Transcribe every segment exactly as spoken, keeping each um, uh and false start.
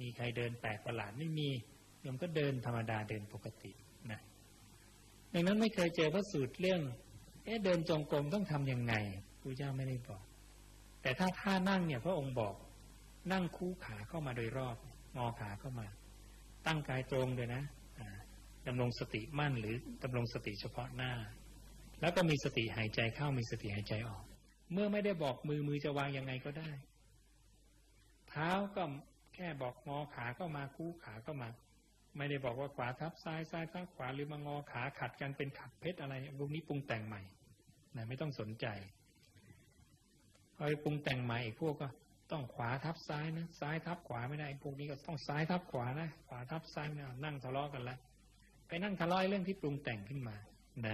มีใครเดินแปลกประหลาดไม่มีโยมก็เดินธรรมดาเดินปกตินะดังนั้นไม่เคยเจอพระสูตรเรื่องเอ๊ะเดินจงกรมต้องทำยังไงพระเจ้าไม่ได้บอกแต่ถ้าท่านั่งเนี่ยพระองค์บอกนั่งคู่ขาเข้ามาโดยรอบงอขาเข้ามาตั้งกายตรงเลยนะดำรงสติมั่นหรือดำรงสติเฉพาะหน้าแล้วก็มีสติหายใจเข้ามีสติหายใจออกเมื่อไม่ได้บอกมือมือจะวางยังไงก็ได้เท้าก็แค่บอกงอขาก็มาคู่ขาก็มาไม่ได้บอกว่าขวาทับซ้ายซ้ายทับขวาหรือมางอขาขัดกันเป็นขัดเพชรอะไรพวกนี้ปรุงแต่งใหม่นะไม่ต้องสนใจพอไปปรุงแต่งใหม่อีกพวกก็ต้องขวาทับซ้ายนะซ้ายทับขวาไม่ได้พวกนี้ก็ต้องซ้ายทับขวานะขวาทับซ้ายไม่เอานั่งทะเลาะกันแล้วไปนั่งทะเลาะเรื่องที่ปรุงแต่งขึ้นมานะ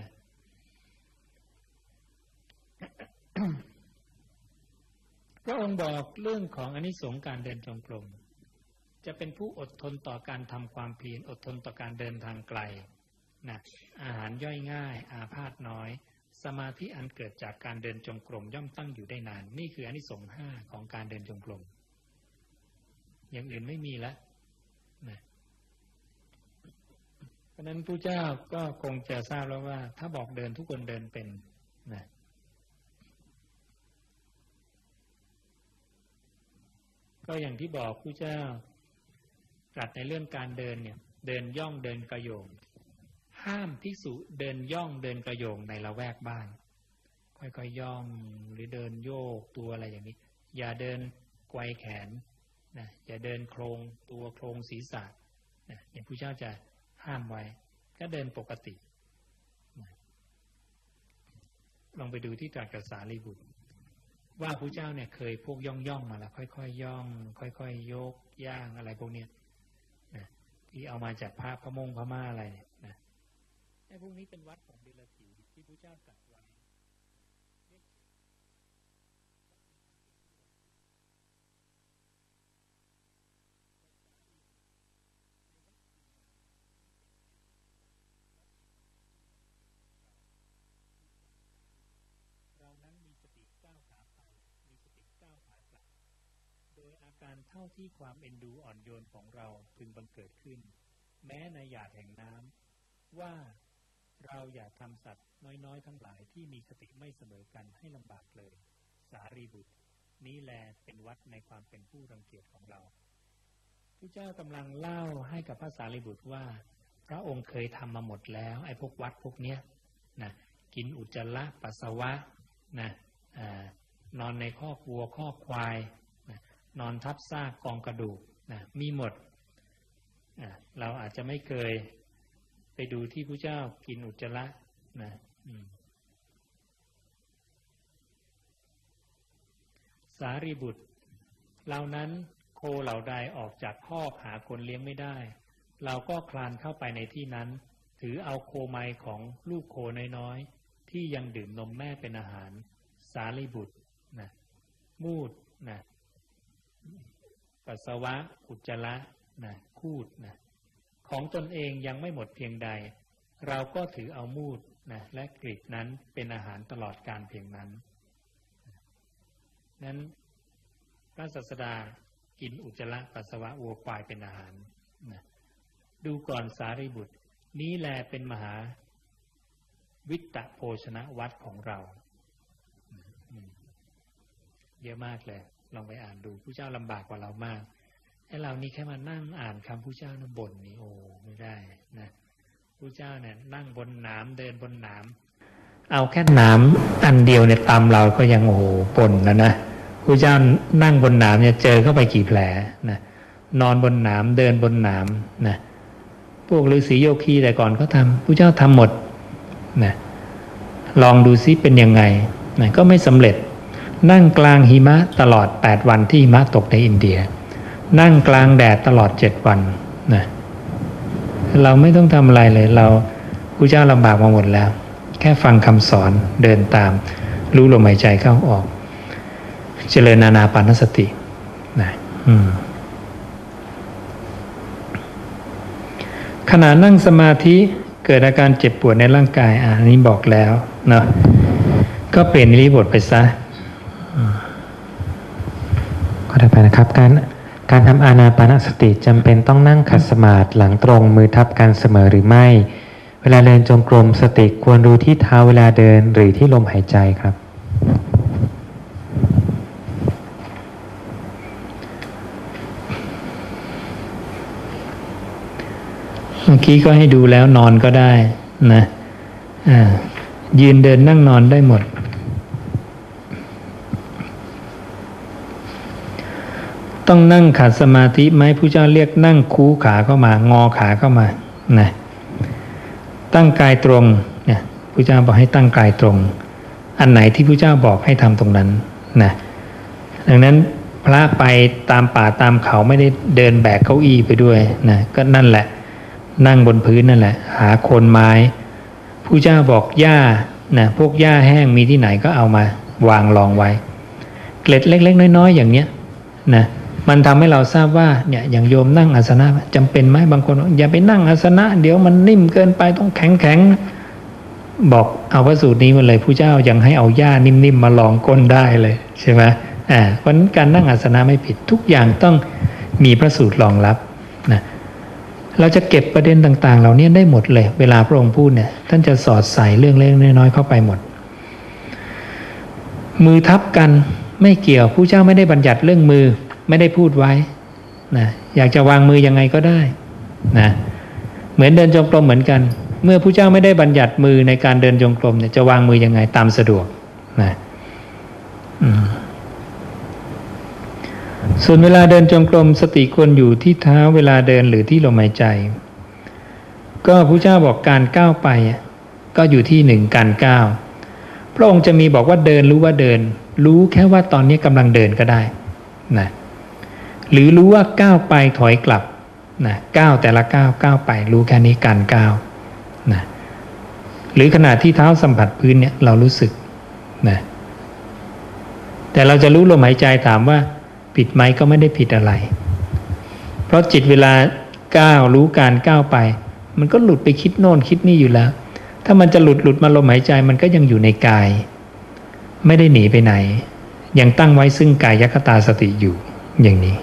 พระองค์บอกเรื่องของอานิสงส์การเดินจงกรมจะเป็นผู้อดทนต่อการทำความเพียรอดทนต่อการเดินทางไกลนะอาหารย่อยง่ายอาพาธน้อยสมาธิอันเกิดจากการเดินจงกรมย่อมตั้งอยู่ได้นานนี่คืออานิสงส์ห้าของการเดินจงกรมอย่างอื่นไม่มีแล้วนะเพราะนั้นพระเจ้าก็คงจะทราบแล้วว่าถ้าบอกเดินทุกคนเดินเป็นนะก็อย่างที่บอกพระเจ้าตรัสในเรื่องการเดินเนี่ยเดินย่องเดินกระโยงห้ามภิกษุเดินย่องเดินกระโยงในละแวกบ้านค่อยๆย่องหรือเดินโยกตัวอะไรอย่างนี้อย่าเดินไกวแขนนะอย่าเดินโครงตัวโครงศีรษะนะอย่างพระเจ้าจะห้ามไว้ก็เดินปกตินะลองไปดูที่ตรัสกับสารีบุตรว่าพระเจ้าเนี่ยเคยพวกย่องย่องมาแล้วค่อยๆย่องค่อยๆยกย่างอะไรพวกเนี้ยนะที่เอามาจากพระพระมงพม่าอะไรนะไอ้พวกนี้เป็นวัดของเดลถีที่พระเจ้าตรัสไว้เรานั้นมีสติก้าวขาไปมีสติก้าวขากลับโดยอาการเท่าที่ความเอ็นดูอ่อนโยนของเราพึงบังเกิดขึ้นแม้ในหยาดแห่งน้ำว่าเราอย่าทำสัตว์น้อยๆทั้งหลายที่มีสติไม่เสมอกันให้ลำบากเลยสารีบุตรนี้แลเป็นวัดในความเป็นผู้รังเกียจของเราพระเจ้ากำลังเล่าให้กับพระสารีบุตรว่าพระองค์เคยทำมาหมดแล้วไอ้พวกวัดพวกเนี้ยนะกินอุจจาระปัสสาวะนะนอนในคอกวัวคอกควายนะนอนทับซากกองกระดูกนะมีหมดเราอาจจะไม่เคยไปดูที่พระเจ้ากินอุจจาระนะสารีบุตรเหล่านั้นโคเหล่าใดออกจากคอกหาคนเลี้ยงไม่ได้เราก็คลานเข้าไปในที่นั้นถือเอาโคไมของลูกโคน้อยๆที่ยังดื่มนมแม่เป็นอาหารสารีบุตรนะมูดนะปัสสาวะอุจจาระนะคูดนะของตนเองยังไม่หมดเพียงใดเราก็ถือเอามูดนะและกลีบนั้นเป็นอาหารตลอดกาลเพียงนั้นนั้นพระศาสดากินอุจจาระปัสสาวะวัวควายเป็นอาหารนะดูก่อนสารีบุตรนี้แลเป็นมหาวิตตโภชนะวัดของเราเยอะมากเลยลองไปอ่านดูผู้เจ้าลำบากกว่าเรามากไอ้เรานี่แค่มานั่งอ่านคำผู้เจ้านะบ่นนี่โอ้ไม่ได้นะผู้เจ้าเนี่ยนั่งบนหนามเดินบนหนามเอาแค่หนามอันเดียวเนี่ยตามเราก็ยังโอ้โหบ่นแล้วนะผู้เจ้านั่งบนหนามเนี่ยเจอเข้าไปกี่แผลนะนอนบนหนามเดินบนหนามนะพวกฤาษีโยคีแต่ก่อนเขาทำผู้เจ้าทำหมดนะลองดูซิเป็นยังไงนะก็ไม่สำเร็จนั่งกลางหิมะตลอดแปดวันที่หิมะตกในอินเดียนั่งกลางแดดตลอดเจ็ดวันนะเราไม่ต้องทำอะไรเลยเราพระเจ้าลำบากมาหมดแล้วแค่ฟังคำสอนเดินตามรู้ลมหายใจเข้าออกเจริญอานาปานสตินะอืมขณะนั่งสมาธิเกิดอาการเจ็บปวดในร่างกายอ่านี้บอกแล้วเนาะก็เปลี่ยนอิริยาบถไปซะก็ได้ไปนะครับการการทำอานาปานสติจำเป็นต้องนั่งขัดสมาธิหลังตรงมือทับกันเสมอหรือไม่เวลาเดินจงกรมสติควรรู้ที่เท้าเวลาเดินหรือที่ลมหายใจครับเมื่อกี้ก็ให้ดูแล้วนอนก็ได้นะอ่ายืนเดินนั่งนอนได้หมดต้องนั่งขัดสมาธิไหมผู้เจ้าเรียกนั่งคูขาเข้ามางอขาเข้ามานะตั้งกายตรงเนี่ยผู้เจ้าบอกให้ตั้งกายตรงอันไหนที่ผู้เจ้าบอกให้ทำตรงนั้นนะดังนั้นพระไปตามป่าตามเขาไม่ได้เดินแบกเก้าอี้ไปด้วยนะก็นั่นแหละนั่งบนพื้นนั่นแหละหาโคนไม้ผู้เจ้าบอกหญ้านะพวกหญ้าแห้งมีที่ไหนก็เอามาวางรองไว้เกล็ดเล็กๆน้อยๆอย่างเนี้ยนะมันทำให้เราทราบว่าเนี่ยอย่างโยมนั่งอาสนะจำเป็นไหมบางคนอย่าไปนั่งอาสนะเดี๋ยวมันนิ่มเกินไปต้องแข็งๆบอกเอาพระสูตรนี้มาเลยผู้เจ้ายังให้เอาหญ้านิ่มๆมาลองก้นได้เลยใช่ไหมอ่าเพราะนั้นการนั่งอาสนะไม่ผิดทุกอย่างต้องมีพระสูตรรองรับนะเราจะเก็บประเด็นต่างๆเหล่านี้ได้หมดเลยเวลาพระองค์พูดเนี่ยท่านจะสอดใส่เรื่องเล็กน้อยๆเข้าไปหมดมือทับกันไม่เกี่ยวผู้เจ้าไม่ได้บัญญัติเรื่องมือไม่ได้พูดไว้นะอยากจะวางมือยังไงก็ได้นะเหมือนเดินจงกรมเหมือนกันเมื่อผู้เจ้าไม่ได้บัญญัติมือในการเดินจงกรมเนี่ยจะวางมือยังไงตามสะดวกนะส่วนเวลาเดินจงกรมสติควรอยู่ที่เท้าเวลาเดินหรือที่ลมหายใจก็ผู้เจ้าบอกการก้าวไปก็อยู่ที่หนึ่งการก้าวพระองค์จะมีบอกว่าเดินรู้ว่าเดินรู้แค่ว่าตอนนี้กำลังเดินก็ได้นะหรือรู้ว่าก้าวไปถอยกลับนะก้าวแต่ละก้าวก้าวไปรู้แค่นี้การก้าวนะหรือขณะที่เท้าสัมผัสพื้นเนี่ยเรารู้สึกนะแต่เราจะรู้ลมหายใจถามว่าผิดไหมก็ไม่ได้ผิดอะไรเพราะจิตเวลาก้าวรู้การก้าวไปมันก็หลุดไปคิดโน่นคิดนี่อยู่แล้วถ้ามันจะหลุดหลุดมาลมหายใจมันก็ยังอยู่ในกายไม่ได้หนีไปไหนยังตั้งไว้ซึ่งกายคตาสติอยู่อย่างนี้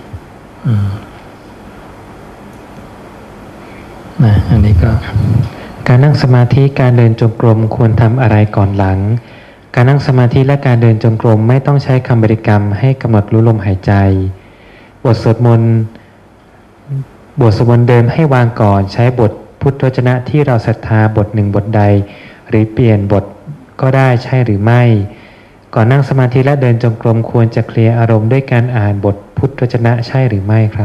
นะอันนี้ก็การนั่งสมาธิการเดินจงกรมควรทำอะไรก่อนหลังการนั่งสมาธิและการเดินจงกรมไม่ต้องใช้คำบริกรรมให้กำหนดรู้ลมหายใจบทสวดมนต์บทสวดมนต์เดิมให้วางก่อนใช้บทพุทธวจนะที่เราศรัทธาบทหนึ่งบทใดหรือเปลี่ยนบทก็ได้ใช่หรือไม่ก่อนนั่งสมาธิและเดินจงกรมควรจะเคลียร์อารมณ์ด้วยการอ่านบทพุทธวจนะใช่หรือไม่ครับ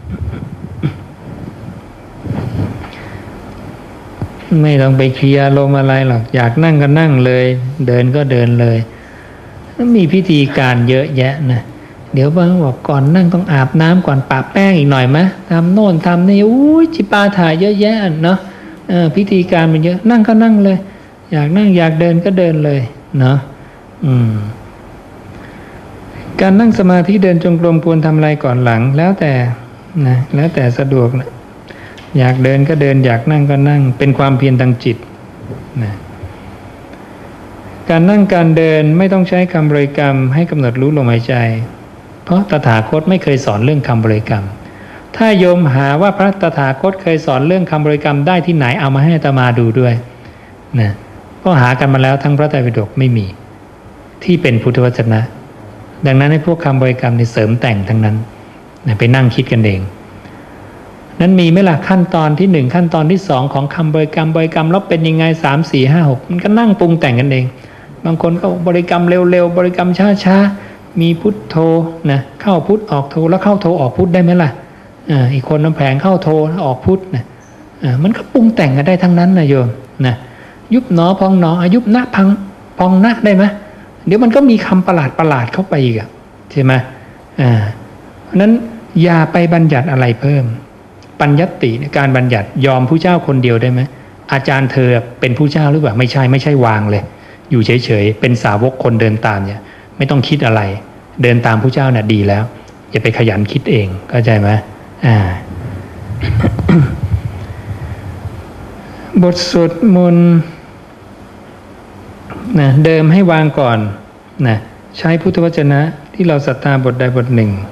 ไม่ต้องไปเคลียร์อารมณ์อะไรหรอกอยากนั่งก็นั่งเลยเดินก็เดินเลยมีพิธีการเยอะแยะนะเดี๋ยวบางบอกก่อนนั่งต้องอาบน้ำก่อนปะแป้งอีกหน่อยไหมทำโน่นทำนี่อุ้ยจิปาถะเยอะแยะเนาะพิธีการมันเยอะนั่งก็นั่งเลยอยากนั่งอยากเดินก็เดินเลยเนาะอืมการนั่งสมาธิเดินจงกรมควรทำอะไรก่อนหลังแล้วแต่นะแล้วแต่สะดวกนะอยากเดินก็เดินอยากนั่งก็นั่งเป็นความเพียรทางจิตนะการนั่งการเดินไม่ต้องใช้คำบริกรรมให้กำหนดรู้ลมหายใจเพราะตถาคตไม่เคยสอนเรื่องคำบริกรรมถ้าโยมหาว่าพระตถาคตเคยสอนเรื่องคำบริกรรมได้ที่ไหนเอามาให้อาตมาดูด้วยนะก็หากันมาแล้วทั้งพระไตรปิฎกไม่มีที่เป็นพุทธวจนะดังนั้นให้พวกคำบริกรรมในเสริมแต่งทั้งนั้นนะไปนั่งคิดกันเองนั้นมีไหมล่ะขั้นตอนที่หนึ่งขั้นตอนที่สองของคำบริกรรมบริกรรมแล้วเป็นยังไงสามสี่ห้าหกมันก็นั่งปรุงแต่งกันเองบางคนก็บริกรรมเร็วๆบริกรรมช้าๆมีพุทโธนะเข้าพุทออกโธแล้วเข้าโธออกพุทได้ไหมล่ะอ่าอีกคนน้ำแผงเข้าโธออกพุทนะอ่ามันก็ปรุงแต่งกันได้ทั้งนั้นนะโยมนะยุบหนอพองหนออายุบหน้าพังพองหน้าได้ไหมเดี๋ยวมันก็มีคำประหลาดประหลาดเข้าไปอีกใช่ไหมอ่าเพราะนั้นอย่าไปบัญญัติอะไรเพิ่มปัญญัติในการบัญญัติยอมผู้เจ้าคนเดียวได้ไหมอาจารย์เธอเป็นผู้เจ้าหรือเปล่าไม่ใช่ไม่ใช่วางเลยอยู่เฉยๆเป็นสาวกคนเดินตามเนี่ยไม่ต้องคิดอะไรเดินตามผู้เจ้าน่ะดีแล้วอย่าไปขยันคิดเองเข้าใจไหมอ่า บทสวดมนต์นะเดิมให้วางก่อนนะใช้พุทธวจนะที่เราศรัทธาบทใดบทหนึ่ง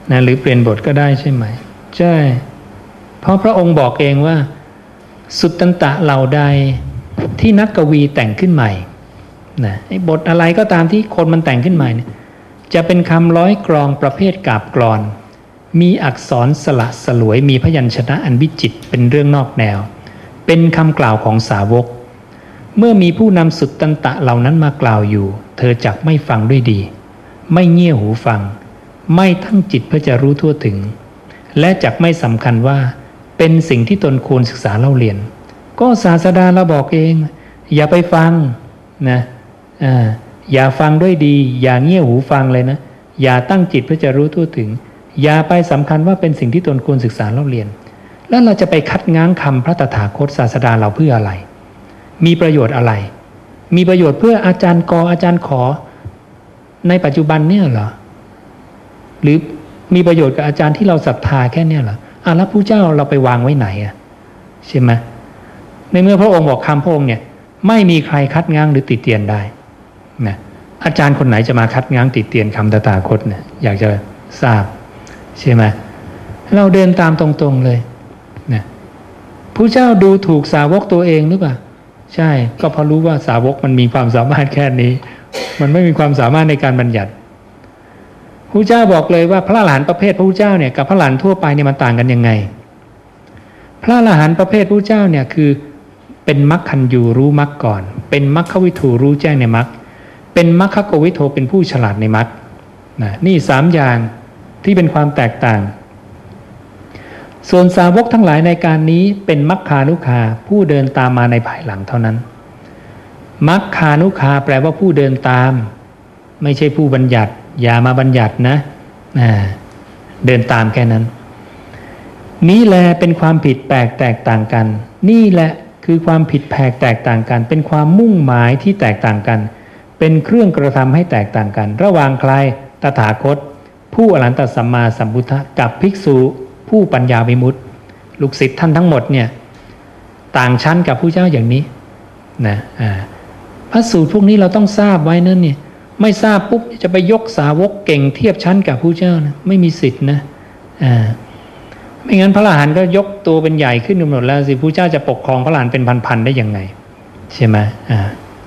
นะหรือเปลี่ยนบทก็ได้ใช่ไหมใช่เพราะพระองค์บอกเองว่าสุตตันตะเหล่าใดที่นักกวีแต่งขึ้นใหม่นะไอ้บทอะไรก็ตามที่คนมันแต่งขึ้นใหม่เนี่ยจะเป็นคำร้อยกรองประเภทกาบกลอนมีอักษรสละสลวยมีพยัญชนะอันวิจิตรเป็นเรื่องนอกแนวเป็นคำกล่าวของสาวกเมื่อมีผู้นำสุตตันตะเหล่านั้นมากล่าวอยู่เธอจักไม่ฟังด้วยดีไม่เงี่ยหูฟังไม่ตั้งจิตเพื่อจะรู้ทั่วถึงและจักไม่สำคัญว่าเป็นสิ่งที่ตนควรศึกษาเล่าเรียนก็ศาสดาเราบอกเองอย่าไปฟังนะอ่าอย่าฟังด้วยดีอย่าเงี่ยหูฟังเลยนะอย่าตั้งจิตเพื่อจะรู้ทั่วถึงอย่าไปสำคัญว่าเป็นสิ่งที่ตนควรศึกษาเล่าเรียนแล้วเราจะไปคัดง้างคำพระตถาคตศาสดาเราเพื่ออะไรมีประโยชน์อะไรมีประโยชน์เพื่ออาจารย์กออาจารย์ขอในปัจจุบันเนี่ยเหรอหรือมีประโยชน์กับอาจารย์ที่เราศรัทธาแค่เนี่ยเหรออ่ะแล้วพระเจ้าเราไปวางไว้ไหนอ่ะใช่ไหมในเมื่อพระองค์บอกคำพระองค์เนี่ยไม่มีใครคัดง้างหรือติเตียนได้นะอาจารย์คนไหนจะมาคัดง้างติเตียนคำตถาคตเนี่ยอยากจะทราบใช่ไหมเราเดินตามตรงๆเลยนะพระเจ้าดูถูกสาวกตัวเองหรือเปล่าใช่ก็เพราะรู้ว่าสาวกมันมีความสามารถแค่นี้มันไม่มีความสามารถในการบัญญัติพระเจ้าบอกเลยว่าพระอรหันต์ประเภทพระเจ้าเนี่ยกับพระอรหันต์ทั่วไปเนี่ยมันต่างกันยังไงพระอรหันต์ประเภทพระเจ้าเนี่ยคือเป็นมรรคคันยูรู้มรรคก่อนเป็นมรรควิถูรู้แจ้งในมรรคเป็นมรรคโกวิโทเป็นผู้ฉลาดในมรรคนะนี่สามอย่างที่เป็นความแตกต่างส่วนสาวกทั้งหลายในการนี้เป็นมัคคานุคาผู้เดินตามมาในภายหลังเท่านั้นมัคคานุคาแปลว่าผู้เดินตามไม่ใช่ผู้บัญญัติอย่ามาบัญญัตินะเดินตามแค่นั้นนี้แลเป็นความผิดแปลกแตกต่างกันนี่แหละคือความผิดแปลกแตกต่างกันเป็นความมุ่งหมายที่แตกต่างกันเป็นเครื่องกระทำให้แตกต่างกันระหว่างใครตถาคตผู้อรหันตสัมมาสัมพุทธะกับภิกษุผู้ปัญญาวิมุตติลูกศิษย์ท่านทั้งหมดเนี่ยต่างชั้นกับผู้เจ้าอย่างนี้นะอ่าพระสูตรพวกนี้เราต้องทราบไว้นั่นเนี่ยไม่ทราบปุ๊บจะไปยกสาวกเก่งเทียบชั้นกับผู้เจ้านะไม่มีสิทธินะอ่าไม่งั้นพระอรหันต์ก็ยกตัวเป็นใหญ่ขึ้นหมดแล้วสิผู้เจ้าจะปกครองพระอรหันต์เป็นพันๆได้ยังไงใช่ไหมอ่า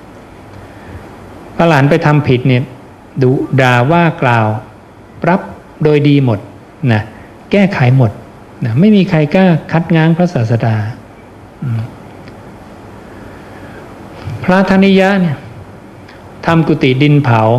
พระอรหันต์ไปทำผิดเนี่ยดุด่าว่ากล่าวปรับโดยดีหมดนะแก้ไขหมดนะไม่มีใครกล้าคัดง้างพระศาสดาพระธนิยะเนี่ยทำกุฏิดินเผา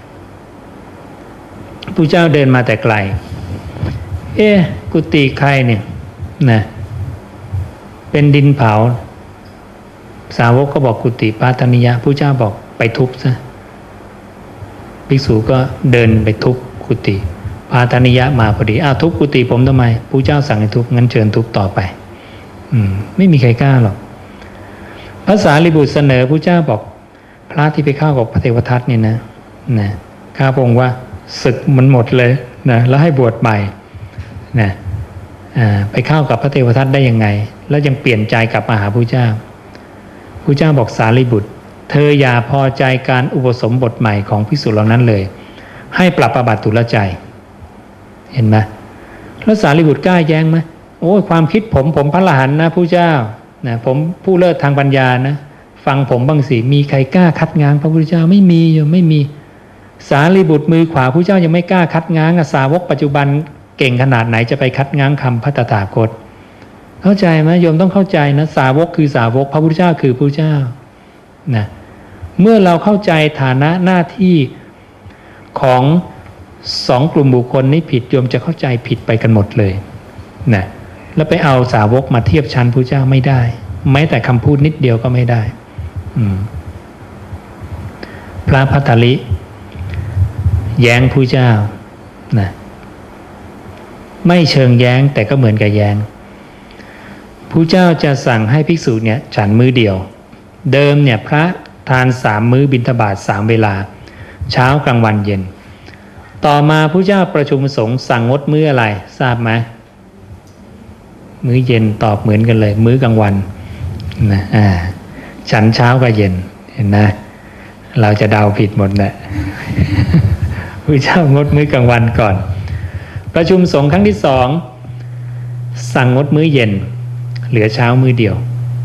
ผู้เจ้าเดินมาแต่ไกลเอ๊ะกุฏิใครเนี่ยนะเป็นดินเผาสาวกก็บอกกุฏิพระธนิยะผู้เจ้าบอกไปทุบซะภิกษุก็เดินไปทุบกุฏิพระธนิยะมาพอดีอ้าวทุบกุฏิผมทำไมผู้เจ้าสั่งให้ทุบงั้นเชิญทุบต่อไปอืมไม่มีใครกล้าหรอกพระสารีบุตรเสนอผู้เจ้าบอกพระที่ไปเข้ากับพระเทวทัตเนี่ยนะนะข้าพระองค์ว่าศึกมันหมดเลยนะแล้วให้บวชใหม่นะอ่าไปเข้ากับพระเทวทัตได้ยังไงแล้วยังเปลี่ยนใจกลับมาหาผู้เจ้าผู้เจ้าบอกสารีบุตรเธออย่าพอใจการอุปสมบทใหม่ของภิกษุเหล่านั้นเลยให้ปรับอาบัติทุลใจเห็นไหมแล้วสารีบุตรกล้าแย้งไหมโอ้ยความคิดผมผมพระอรหันต์นะผู้เจ้านะผมผู้เลิศทางปัญญานะฟังผมบ้างสิมีใครกล้าคัดง้างพระพุทธเจ้าไม่มีอยู่ไม่มีสารีบุตรมือขวาผู้เจ้ายังไม่กล้าคัดง้างสาวกปัจจุบันเก่งขนาดไหนจะไปคัดง้างคำพระตถาคตเข้าใจไหมโยมต้องเข้าใจนะสาวกคือสาวกพระพุทธเจ้าคือพระเจ้านะเมื่อเราเข้าใจฐานะหน้าที่ของสองกลุ่มบุคคลนี้ผิดโยมจะเข้าใจผิดไปกันหมดเลยนะแล้วไปเอาสาวกมาเทียบชั้นพระเจ้าไม่ได้แม้แต่คำพูดนิดเดียวก็ไม่ได้พระภัททลิแย้งพระเจ้านะไม่เชิงแย้งแต่ก็เหมือนกับแย้งพระเจ้าจะสั่งให้ภิกษุเนี่ยฉันมื้อเดียวเดิมเนี่ยพระทานสามมื้อบิณฑบาตสามเวลาเช้ากลางวันเย็นต่อมาพระเจ้าประชุมสงฆ์สั่งงดมื้ออะไรทราบไหมมื้อเย็นตอบเหมือนกันเลยมื้อกลางวันนะอ่าฉันเช้ากับเย็นเห็นนะเราจะเดาผิดหมดแหละพระเจ้างดมื้อกลางวันก่อนประชุมสงฆ์ครั้งที่สองสั่งงดมื้อเย็นเหลือเช้ามื้อเดียว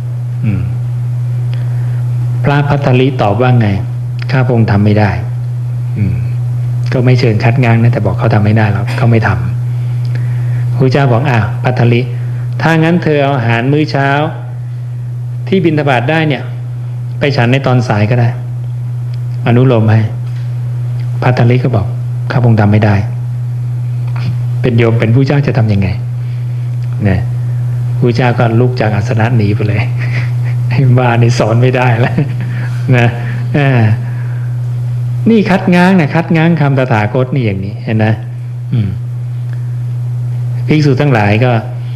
พระภัททลิตอบว่าไงข้าพระองค์ทำไม่ได้ก็ไม่เชิญคัดง้างนะแต่บอกเขาทำไม่ได้แล้วเขาไม่ทำพระเจ้าบอกอ่ะภัททลิถ้างั้นเธอเอาอาหารมื้อเช้าที่บิณฑบาตได้เนี่ยไปฉันในตอนสายก็ได้อนุโลมให้ภัททลิก็บอกข้าพระองค์ทำไม่ได้เป็นโยมเป็นผู้เจ้าจะทำยังไงเนี่ยผู้เจ้าก็ลุกจากอาสนะหนีไปเลยไอ้บ้านี่สอนไม่ได้แล้วนะนี่คัดง้างนะคัดง้างคำตถาคตนี่อย่างนี้เห็นนะภิกษุทั้งหลายก็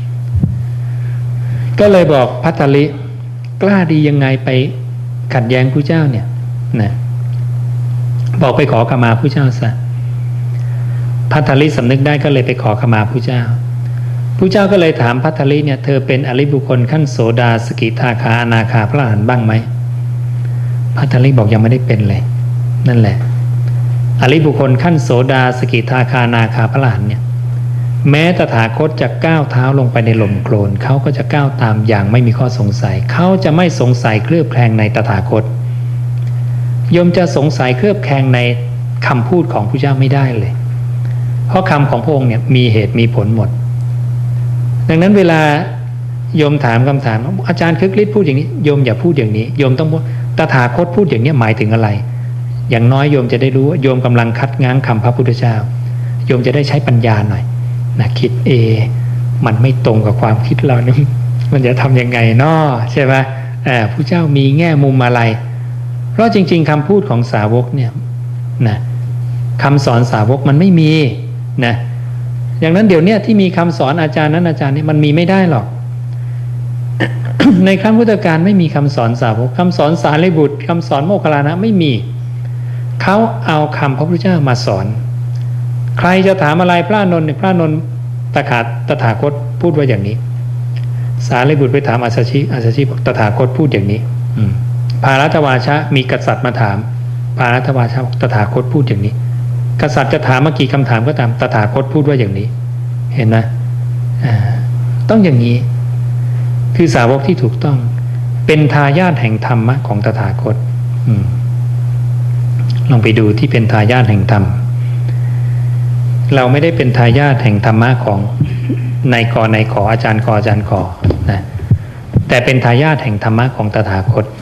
ก็เลยบอกภัททลิกล้าดียังไงไปขัดแย้งผู้เจ้าเนี่ยนะบอกไปขอขมาผู้เจ้าซะภัททลิสำนึกได้ก็เลยไปขอขมาผู้เจ้าผู้เจ้าก็เลยถามภัททลิเนี่ยเธอเป็นอริยบุคคลขั้นโสดาสกิทาคาอนาคาพระอรหันต์บ้างไหมภัททลิบอกยังไม่ได้เป็นเลยนั่นแหละอริยบุคคลขั้นโสดาสกิทาคาอนาคาพระอรหันต์เนี่ยแม้ตถาคตจะก้าวเท้าลงไปในหล่มโคลนเขาก็จะก้าวตามอย่างไม่มีข้อสงสัยเขาจะไม่สงสัยเคลือบแคลงในตถาคตโยมจะสงสัยเคลือบแคลงในคำพูดของพระเจ้าไม่ได้เลยเพราะคำของพระองค์เนี่ยมีเหตุมีผลหมดดังนั้นเวลาโยมถามคำถามอาจารย์คึกฤทธิ์พูดอย่างนี้โยมอย่าพูดอย่างนี้โยมต้องพูดตถาคตพูดอย่างนี้หมายถึงอะไรอย่างน้อยโยมจะได้รู้ว่าโยมกำลังคัดง้างคำพระพุทธเจ้าโยมจะได้ใช้ปัญญาหน่อยนะคิดเอมันไม่ตรงกับความคิดเรานี่มันจะทำยังไงนาะใช่ไหมอ่าพระเจ้ามีแง่มุมอะไรเพราะจริงๆคำพูดของสาวกเนี่ยนะคำสอนสาวกมันไม่มีนะอย่างนั้นเดี๋ยวนี้ที่มีคำสอนอาจารย์นั้นอาจารย์นี้มันมีไม่ได้หรอก ในครั้งพุทธกาลไม่มีคำสอนสาวกคำสอนสารีบุตรคำสอนโมคคัลลานะไม่มีเขาเอาคำพระพุทธเจ้ามาสอนใครจะถามอะไรพระอานนท์เนี่ยพระอานนท์ตถาตถาคตพูดว่าอย่างนี้สารีบุตรไปถามอัสสชิอัสสชิบอกตถาคตพูดอย่างนี้ภารัตวาชะมีกษัตริย์มาถามภารัตวาชะตถาคตพูดอย่างนี้กษัตริย์จะถามมากี่คำถามก็ตามตถาคตพูดว่าอย่างนี้เห็นไหมต้องอย่างนี้คือสาวกที่ถูกต้องเป็นทายาทแห่งธรรมะของตถาคตลองไปดูที่เป็นทายาทแห่งธรรมเราไม่ได้เป็นทายาทแห่งธรรมะของนายกนายขออาจารย์กอาจารย์ขอนะแต่เป็นทายาทแห่งธรรมะของตถาคต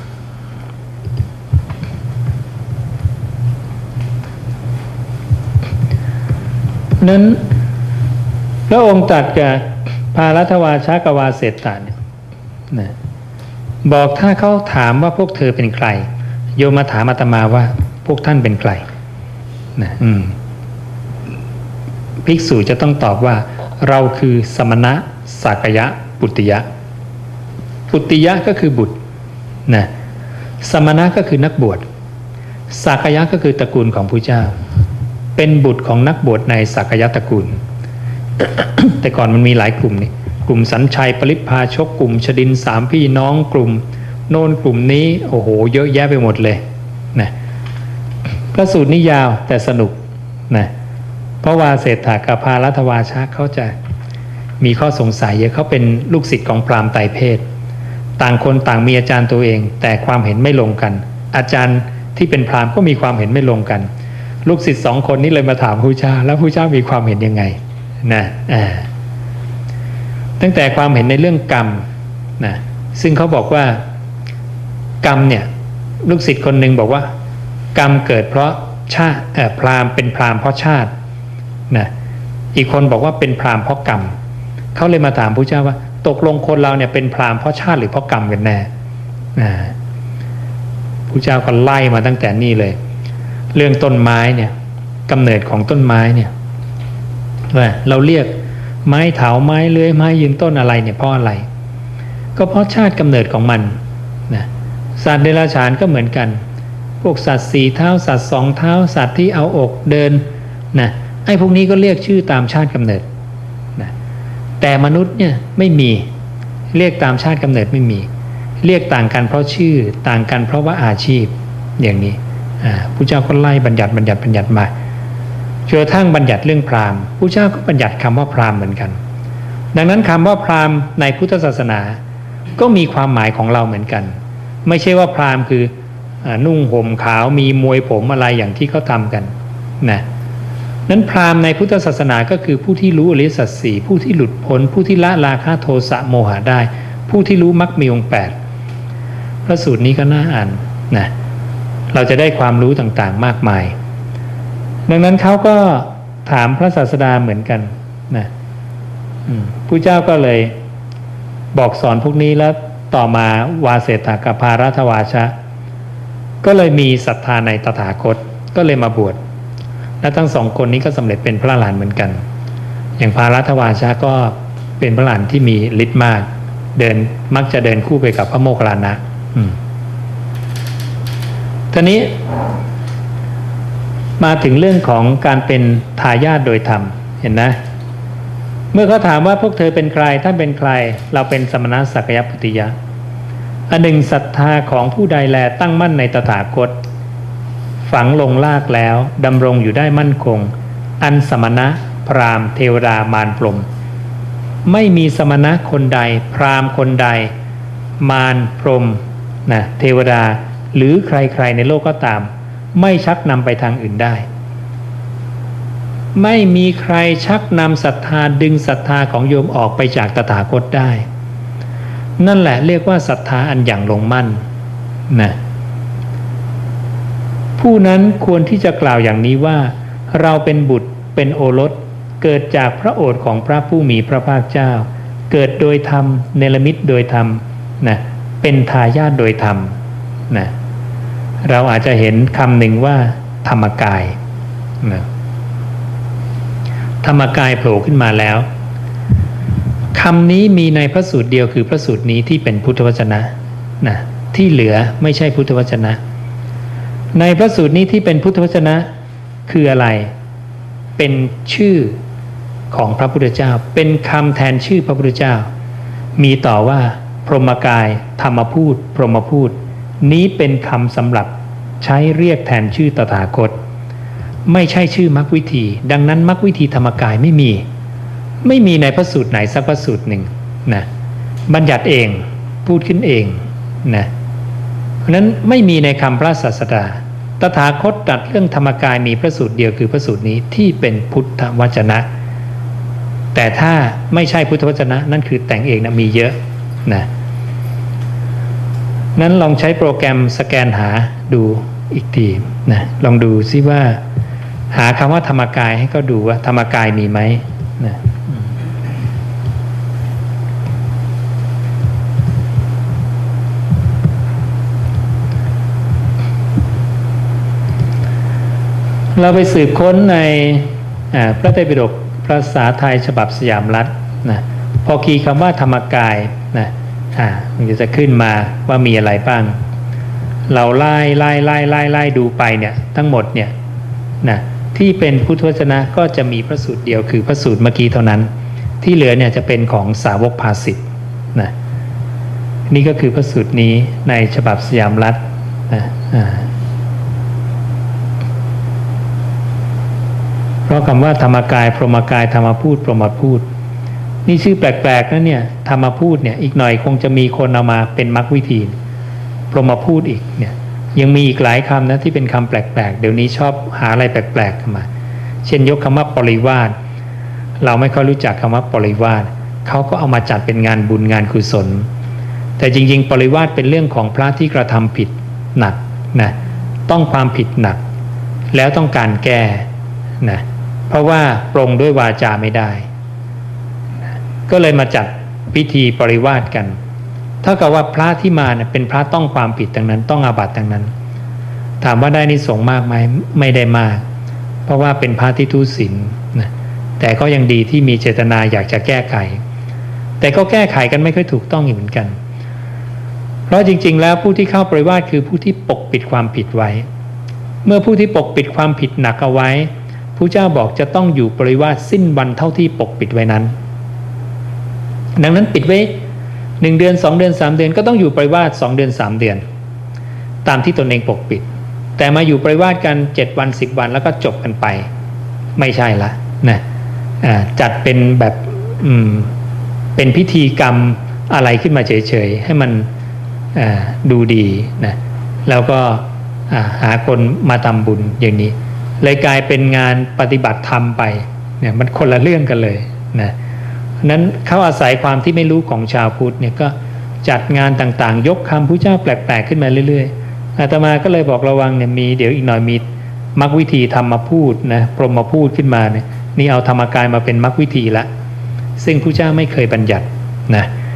นั้นพระองค์ตรัสกับภารัตวาชกวาเสตะเนี่ยนะบอกถ้าเขาถามว่าพวกเธอเป็นใครโยมมาถามอาตมาว่าพวกท่านเป็นใครนะอืมภิกษุจะต้องตอบว่าเราคือสมณะสากยะปุตติยะปุตติยะก็คือบุตรนะสมณะก็คือนักบวชสากยะก็คือตระกูลของพระเจ้าเป็นบุตรของนักบวชในสากยะตระกูล แต่ก่อนมันมีหลายกลุ่มนี่กลุ่มสัญชัยปริพาชกกลุ่มชดินสามพี่น้องกลุ่มโน่นกลุ่มนี้โอ้โหเยอะแยะไปหมดเลยนะพระสูตรนี่ยาวแต่สนุกนะเพราะว่าเศรษฐากับภารัตวาชะเขาจะมีข้อสงสัยเยอะเขาเป็นลูกศิษย์ของพราหมณ์ไตรเพศต่างคนต่างมีอาจารย์ตัวเองแต่ความเห็นไม่ลงกันอาจารย์ที่เป็นพราหมณ์ก็มีความเห็นไม่ลงกันลูกศิษย์สองคนนี้เลยมาถามพระเจ้าแล้วพระเจ้ามีความเห็นยังไงนะอ่าตั้งแต่ความเห็นในเรื่องกรรมนะซึ่งเขาบอกว่ากรรมเนี่ยลูกศิษย์คนหนึ่งบอกว่ากรรมเกิดเพราะชาติเอ่อพราหมณ์เป็นพราหมณ์เพราะชาตินะอีกคนบอกว่าเป็นพราหมณ์เพราะกรรมเขาเลยมาถามพระเจ้าว่าตกลงคนเราเนี่ยเป็นพราหมณ์เพราะชาติหรือเพราะกรรมกันแน่อ่าพระเจ้าก็ไล่มาตั้งแต่นี่เลยเรื่องต้นไม้เนี่ยกำเนิดของต้นไม้เนี่ยว่าเราเรียกไม้เถาไม้เลื้อยไม้ยืนต้นอะไรเนี่ยเพราะอะไรก็เพราะชาติกำเนิดของมันนะสัตว์เดรัจฉานก็เหมือนกันพวกสัตว์สี่เท้าสัตว์สองเท้าสัตว์ที่เอาอกเดินนะไอ้พวกนี้ก็เรียกชื่อตามชาติกำเนิดนะแต่มนุษย์เนี่ยไม่มีเรียกตามชาติกำเนิดไม่มีเรียกต่างกันเพราะชื่อต่างกันเพราะว่าอาชีพอย่างนี้พระเจ้าก็ไล่บัญญัติบัญญัติบัญญัติมาจนกระทั่งบัญญัติเรื่องพราหมณ์พระเจ้าก็บัญญัติคำว่าพราหมณ์เหมือนกันดังนั้นคำว่าพราหมณ์ในพุทธศาสนาก็มีความหมายของเราเหมือนกันไม่ใช่ว่าพราหมณ์คือนุ่งห่มขาวมีมวยผมอะไรอย่างที่เขาทำกันนะนั้นพราหมณ์ในพุทธศาสนาก็คือผู้ที่รู้อริยสัจสี่ผู้ที่หลุดพ้นผู้ที่ละราคะโทสะโมหะได้ผู้ที่รู้มรรคมีองค์แปดพระสูตรนี้ก็น่าอ่านนะเราจะได้ความรู้ต่างๆมากมายดังนั้นเขาก็ถามพระศาสดาเหมือนกันนะพระเจ้าก็เลยบอกสอนพวกนี้แล้วต่อมาวาเสตากภารัตวาชะก็เลยมีศรัทธาในตถาคตก็เลยมาบวชและทั้งสองคนนี้ก็สำเร็จเป็นพระอรหันต์เหมือนกันอย่างภารัตวาชะก็เป็นพระอรหันต์ที่มีฤทธิ์มากเดินมักจะเดินคู่ไปกับพระโมคคัลลานะทีนี้มาถึงเรื่องของการเป็นทายาทโดยธรรมเห็นนะเมื่อเขาถามว่าพวกเธอเป็นใครท่านเป็นใครเราเป็นสมณะสักยปุตติยะอันหนึ่งศรัทธาของผู้ใดแลตั้งมั่นในตถาคตฝังลงลากแล้วดำรงอยู่ได้มั่นคงอันสมณะพราหมณ์เทวดามารพรหมไม่มีสมณะคนใดพราหมณ์คนใดมารพรหมนะเทวดาหรือใครๆในโลกก็ตามไม่ชักนำไปทางอื่นได้ไม่มีใครชักนำศรัทธาดึงศรัทธาของโยมออกไปจากตถาคตได้นั่นแหละเรียกว่าศรัทธาอันอย่างลงมั่นนะผู้นั้นควรที่จะกล่าวอย่างนี้ว่าเราเป็นบุตรเป็นโอรสเกิดจากพระโอษฐ์ของพระผู้มีพระภาคเจ้าเกิดโดยธรรมเนรมิตโดยธรรมนะเป็นทายาทโดยธรรมนะเราอาจจะเห็นคำหนึ่งว่าธรรมกายนะธรรมกายโผล่ขึ้นมาแล้วคำนี้มีในพระสูตรเดียวคือพระสูตรนี้ที่เป็นพุทธวจนะนะที่เหลือไม่ใช่พุทธวจนะในพระสูตรนี้ที่เป็นพุทธวจนะคืออะไรเป็นชื่อของพระพุทธเจ้าเป็นคำแทนชื่อพระพุทธเจ้ามีต่อว่าพรหมกายธรรมพูดพรหมพูดนี้เป็นคำสำหรับใช้เรียกแทนชื่อตถาคตไม่ใช่ชื่อมรรควิธีดังนั้นมรรควิธีธรรมกายไม่มีไม่มีในพระสูตรไหนสักพระสูตรหนึ่งนะบัญญัติเองพูดขึ้นเองนะเพราะนั้นไม่มีในคำพระศาสดาตถาคตตรัสเรื่องธรรมกายมีพระสูตรเดียวคือพระสูตรนี้ที่เป็นพุทธวจนะแต่ถ้าไม่ใช่พุทธวจนะนั่นคือแต่งเองนะมีเยอะนะนั้นลองใช้โปรแกรมสแกนหาดูอีกทีนะลองดูซิว่าหาคำว่าธรรมกายให้ก็ดูว่าธรรมกายมีไหมนะเราไปสืบค้นในพระไตรปิฎกภาษาไทยฉบับสยามรัฐนะพอคีย์คำว่าธรรมกายนะอ่ามันจะขึ้นมาว่ามีอะไรบ้างเราไล่ไล่ไล่ไล่ไล่ดูไปเนี่ยทั้งหมดเนี่ยนะที่เป็นพุทธวจนะก็จะมีพระสูตรเดียวคือพระสูตรเมื่อกี้เท่านั้นที่เหลือเนี่ยจะเป็นของสาวกภาสิทธ์นะนี่ก็คือพระสูตรนี้ในฉบับสยามรัฐนะอ่าเพราะคำว่าธรรมกายพรหมกายธรรมพูดพรหมพูดนี่ชื่อแปลกๆนะเนี่ยธรรมพูดเนี่ยอีกหน่อยคงจะมีคนเอามาเป็นมรรควิธีพรหมพูดอีกเนี่ยยังมีอีกหลายคำนะที่เป็นคำแปลกๆเดี๋ยวนี้ชอบหาอะไรแปลกๆมาเช่นยกคำว่าปริวาสเราไม่ค่อยรู้จักคำว่าปริวาสเขาก็เอามาจัดเป็นงานบุญงานกุศลแต่จริงๆปริวาสเป็นเรื่องของพระที่กระทำผิดหนักนะต้องความผิดหนักแล้วต้องการแก้นะเพราะว่าปรงด้วยวาจาไม่ได้นะก็เลยมาจัดพิธีปริวาสกันเท่ากับว่าพระที่มาเนี่ยเป็นพระต้องความผิดดังนั้นต้องอาบัติดังนั้นถามว่าได้นิสงส์มากไหมไม่ได้มากเพราะว่าเป็นพระที่ทุศีลนะแต่ก็ยังดีที่มีเจตนาอยากจะแก้ไขแต่ก็แก้ไขกันไม่ค่อยถูกต้องอีกเหมือนกันเพราะจริงๆแล้วผู้ที่เข้าปริวาสคือผู้ที่ปกปิดความผิดไว้เมื่อผู้ที่ปกปิดความผิดหนักเอาไว้พระเจ้าบอกจะต้องอยู่ปริวาสสิ้นวันเท่าที่ปกปิดไว้นั้นดังนั้นปิดไว้หนึ่งเดือนสองเดือนสามเดือนก็ต้องอยู่ปริวาสสองเดือนสามเดือนตามที่ตนเองปกปิดแต่มาอยู่ปริวาสกันเจ็ดวันสิบวันแล้วก็จบกันไปไม่ใช่ละนะจัดเป็นแบบเป็นพิธีกรรมอะไรขึ้นมาเฉยๆให้มันดูดีนะแล้วก็หาคนมาทำบุญอย่างนี้เลยกลายเป็นงานปฏิบัติธรรมไปเนี่ยมันคนละเรื่องกันเลยนะนั้นเขาอาศัยความที่ไม่รู้ของชาวพุทธเนี่ยก็จัดงานต่างๆยกคำพุทธเจ้าแปลกๆขึ้นมาเรื่อยๆอาตมาก็เลยบอกระวังเนี่ยมีเดี๋ยวอีกหน่อยมีมรรควิธีธรรมมาพูดนะพรหมมาพูดขึ้นมาเนี่ยนี่เอาธรรมกายมาเป็นมรรควิธีละซึ่งพุทธเจ้าไม่เคยบัญญัตินะ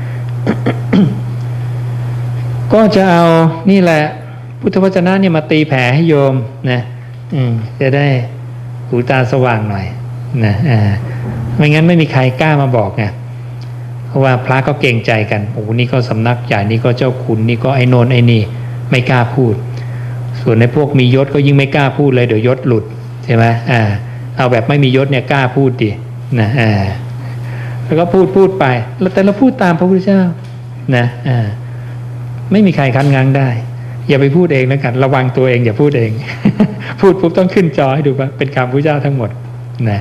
ก็จะเอานี่แหละพุทธวจนะเนี่ยมาตีแผ่ให้โยมนะอืมจะได้หูตาสว่างหน่อยนะอ่าไม่งั้นไม่มีใครกล้ามาบอกไงเพราะว่าพระก็เกรงใจกันโอ้นี่ก็สำนักใหญ่นี่ก็เจ้าคุณนี่ก็ไอ้โนนไอ้นี่ไม่กล้าพูดส่วนในพวกมียศก็ยิ่งไม่กล้าพูดเลยเดี๋ยวยศหลุดใช่ไหมอ่าเอาแบบไม่มียศเนี่ยกล้าพูดดินะอ่าแล้วก็พูดพูดไปแล้วแต่เราพูดตามพระพุทธเจ้านะอ่าไม่มีใครคัดง้างได้อย่าไปพูดเองนะกันระวังตัวเองอย่าพูดเอง พูดปุ๊บต้องขึ้นจอให้ดูว่าเป็นคำพระเจ้าทั้งหมดนะ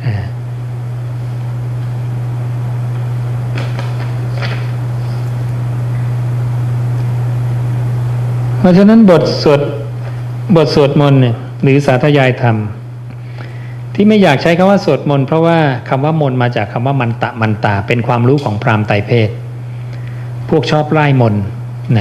เพราะฉะนั้นบทสวดบทสวดมนต์เนี่ยหรือสาธยายธรรมที่ไม่อยากใช้คำว่าสวดมนต์เพราะว่าคำว่ามนต์มาจากคำว่ามันตะมันตาเป็นความรู้ของพราหมณ์ไตรเพศพวกชอบไล่มนต์นะ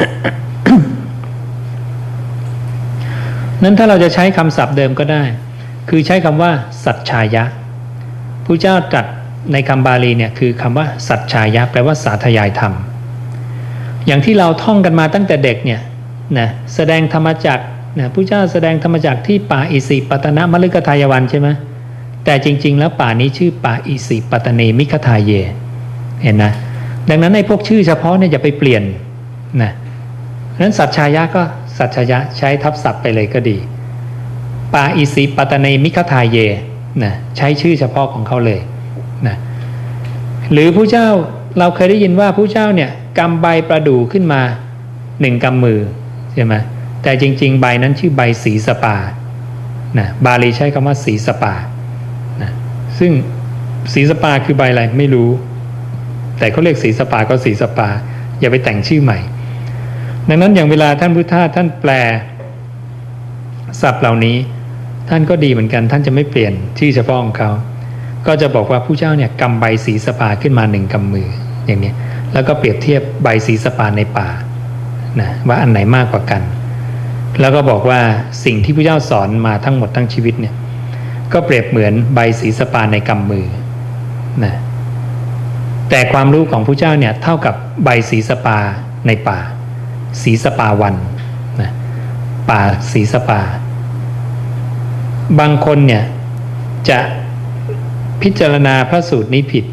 นั้นถ้าเราจะใช้คำศัพท์เดิมก็ได้คือใช้คำว่าสัจฉายะพระเจ้าตรัสในคำบาลีเนี่ยคือคำว่าสัจฉายะแปลว่าสาธยายธรรมอย่างที่เราท่องกันมาตั้งแต่เด็กเนี่ยนะแสดงธรรมจักรนะพระเจ้าแสดงธรรมจักรที่ป่าอิสิปตนะมฤคทายวันใช่ไหมแต่จริงๆแล้วป่านี้ชื่อป่าอิสิปตเนมิคทายเยเห็นนะดังนั้นในพวกชื่อเฉพาะเนี่ยอย่าไปเปลี่ยนนะนั้นสัจฉายะก็สัจฉายะใช้ทับศัพท์ไปเลยก็ดีปาอิสิปตเนมิคทายเยนะใช้ชื่อเฉพาะของเขาเลยนะหรือผู้เจ้าเราเคยได้ยินว่าผู้เจ้าเนี่ยกำใบประดู่ขึ้นมาหนึ่งกำมือใช่ไหมแต่จริงๆใบนั้นชื่อใบสีสปานะบาลีใช้คำว่าสีสปานะซึ่งสีสปาคือใบอะไรไม่รู้แต่เขาเรียกสีสปาก็สีสปาอย่าไปแต่งชื่อใหม่ดังนั้นอย่างเวลาท่านพุทธทาสท่านแปลศัพท์เหล่านี้ท่านก็ดีเหมือนกันท่านจะไม่เปลี่ยนชื่อเฉพาะของเขาก็จะบอกว่าผู้เจ้าเนี่ยกำใบสีสปาขึ้นมาหนึ่งกำมืออย่างนี้แล้วก็เปรียบเทียบใบสีสปาในป่านะว่าอันไหนมากกว่ากันแล้วก็บอกว่าสิ่งที่ผู้เจ้าสอนมาทั้งหมดทั้งชีวิตเนี่ยก็เปรียบเหมือนใบสีสปาในกำมือนะแต่ความรู้ของผู้เจ้าเนี่ยเท่ากับใบสีสปาในป่าสีสปาวันนะป่าสีสปาบางคนเนี่ยจะพิจารณาพระสูตรนี้ผิด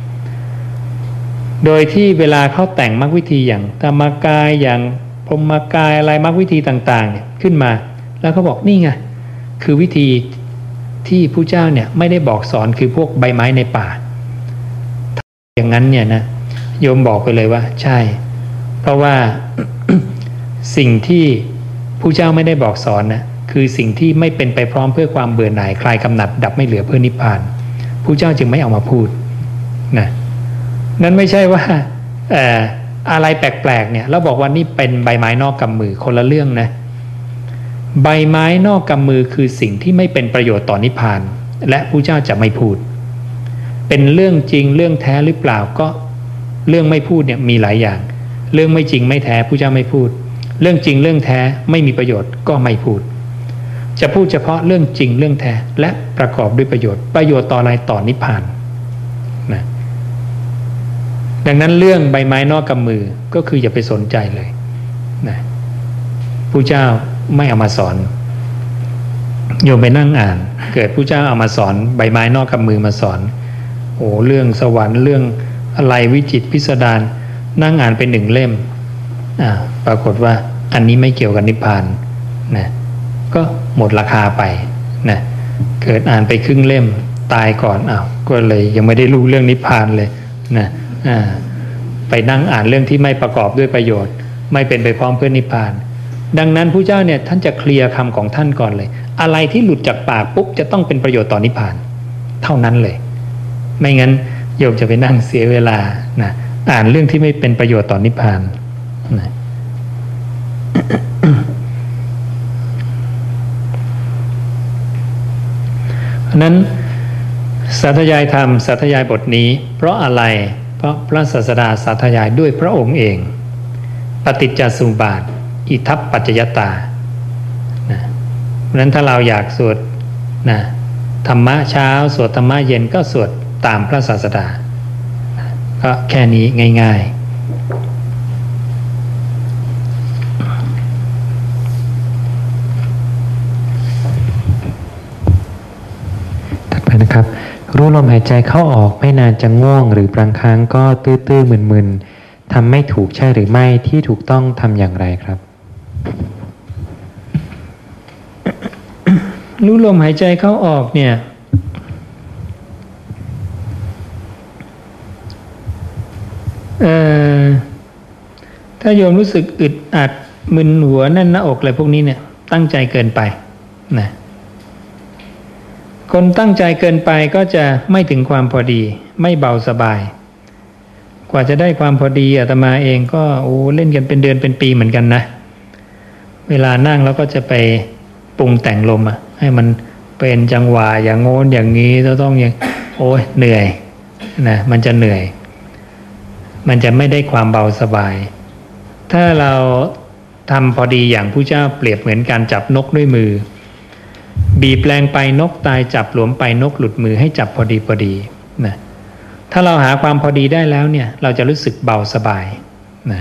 โดยที่เวลาเขาแต่งมรรควิธีอย่างธรรมกายอย่างพรหมกายอะไรมรรควิธีต่างๆเนี่ยขึ้นมาแล้วเขาบอกนี่ไงคือวิธีที่ผู้เจ้าเนี่ยไม่ได้บอกสอนคือพวกใบไม้ในป่าอย่างนั้นเนี่ยนะโยมบอกไปเลยว่าใช่เพราะว่า สิ่งที่ผู้เจ้าไม่ได้บอกสอนนะคือสิ่งที่ไม่เป็นไปพร้อมเพื่อความเบื่อหน่ายคลายกำหนัดดับไม่เหลือเพื่อนิพพานผู้เจ้าจึงไม่เอามาพูดนะนั้นไม่ใช่ว่าเอ่ออะไรแปลกๆเนี่ยแล้วบอกว่านี่เป็นใบไม้นอกกำมือคนละเรื่องนะใบไม้นอกกำมือคือสิ่งที่ไม่เป็นประโยชน์ต่อนิพพานและผู้เจ้าจะไม่พูดเป็นเรื่องจริงเรื่องแท้หรือเปล่าก็เรื่องไม่พูดเนี่ยมีหลายอย่างเรื่องไม่จริงไม่แท้ผู้เจ้าไม่พูดเรื่องจริงเรื่องแท้ไม่มีประโยชน์ก็ไม่พูดจะพูดเฉพาะเรื่องจริงเรื่องแท้และประกอบด้วยประโยชน์ประโยชน์ต่ออะไรต่อนิพพานนะดังนั้นเรื่องใบไม้นอกกำมือก็คืออย่าไปสนใจเลยนะผู้เจ้าไม่เอามาสอนโยมไปนั่งอ่านเกิดผู้เจ้าเอามาสอนใบไม้นอกกำมือมาสอนโอ้เรื่องสวรรค์เรื่องอะไรวิจิตรพิสดารนั่งอ่านเป็นหนึ่งเล่มอ่าปรากฏว่าอันนี้ไม่เกี่ยวกับนิพพานนะก็หมดราคาไปนะเกิดอ่านไปครึ่งเล่มตายก่อนอ้าวก็เลยยังไม่ได้รู้เรื่องนิพพานเลยนะอ่าไปนั่งอ่านเรื่องที่ไม่ประกอบด้วยประโยชน์ไม่เป็นไปพร้อมเพื่อนิพพานดังนั้นผู้เจ้าเนี่ยท่านจะเคลียร์คำของท่านก่อนเลยอะไรที่หลุดจากปากปุ๊บจะต้องเป็นประโยชน์ต่อนิพพานเท่านั้นเลยไม่งั้นโยมจะไปนั่งเสียเวลานะอ่านเรื่องที่ไม่เป็นประโยชน์ต่อนิพพานนะ เพราะนั้นสาธยายธรรมสาธยายบทนี้เพราะอะไรเพราะพระศาสดาสาธยายด้วยพระองค์เองปฏิจจสมุปบาทอิทัปปัจจยตานะเพราะนั้นถ้าเราอยากสวดนะธรรมะเช้าสวดธรรมะเย็นก็สวดตามพระศาสดานะก็แค่นี้ง่ายๆถัดไปนะครับรู้ลมหายใจเข้าออกไม่นานจะง่วงหรือบางครั้งก็ตื้อๆมึนๆทำไม่ถูกใช่หรือไม่ที่ถูกต้องทำอย่างไรครับรู้ลมหายใจเข้าออกเนี่ยเอ่อถ้าโยมรู้สึกอึดอัดมึนหัวแน่นหน้าอกอะไรพวกนี้เนี่ยตั้งใจเกินไปนะคนตั้งใจเกินไปก็จะไม่ถึงความพอดีไม่เบาสบายกว่าจะได้ความพอดีอาตมาเองก็โอ้เล่นกันเป็นเดือนเป็นปีเหมือนกันนะเวลานั่งแล้วก็จะไปปรุงแต่งลมอ่ะให้มันเป็นจังหวะอย่างโน้นอย่างนี้จะต้องอย่างโอ้ยเหนื่อยนะมันจะเหนื่อยมันจะไม่ได้ความเบาสบายถ้าเราทำพอดีอย่างผู้เจ้าเปรียบเหมือนการจับนกด้วยมือบีบแรงไปนกตายจับหลวมไปนกหลุดมือให้จับพอดีพอดีนะถ้าเราหาความพอดีได้แล้วเนี่ยเราจะรู้สึกเบาสบายนะ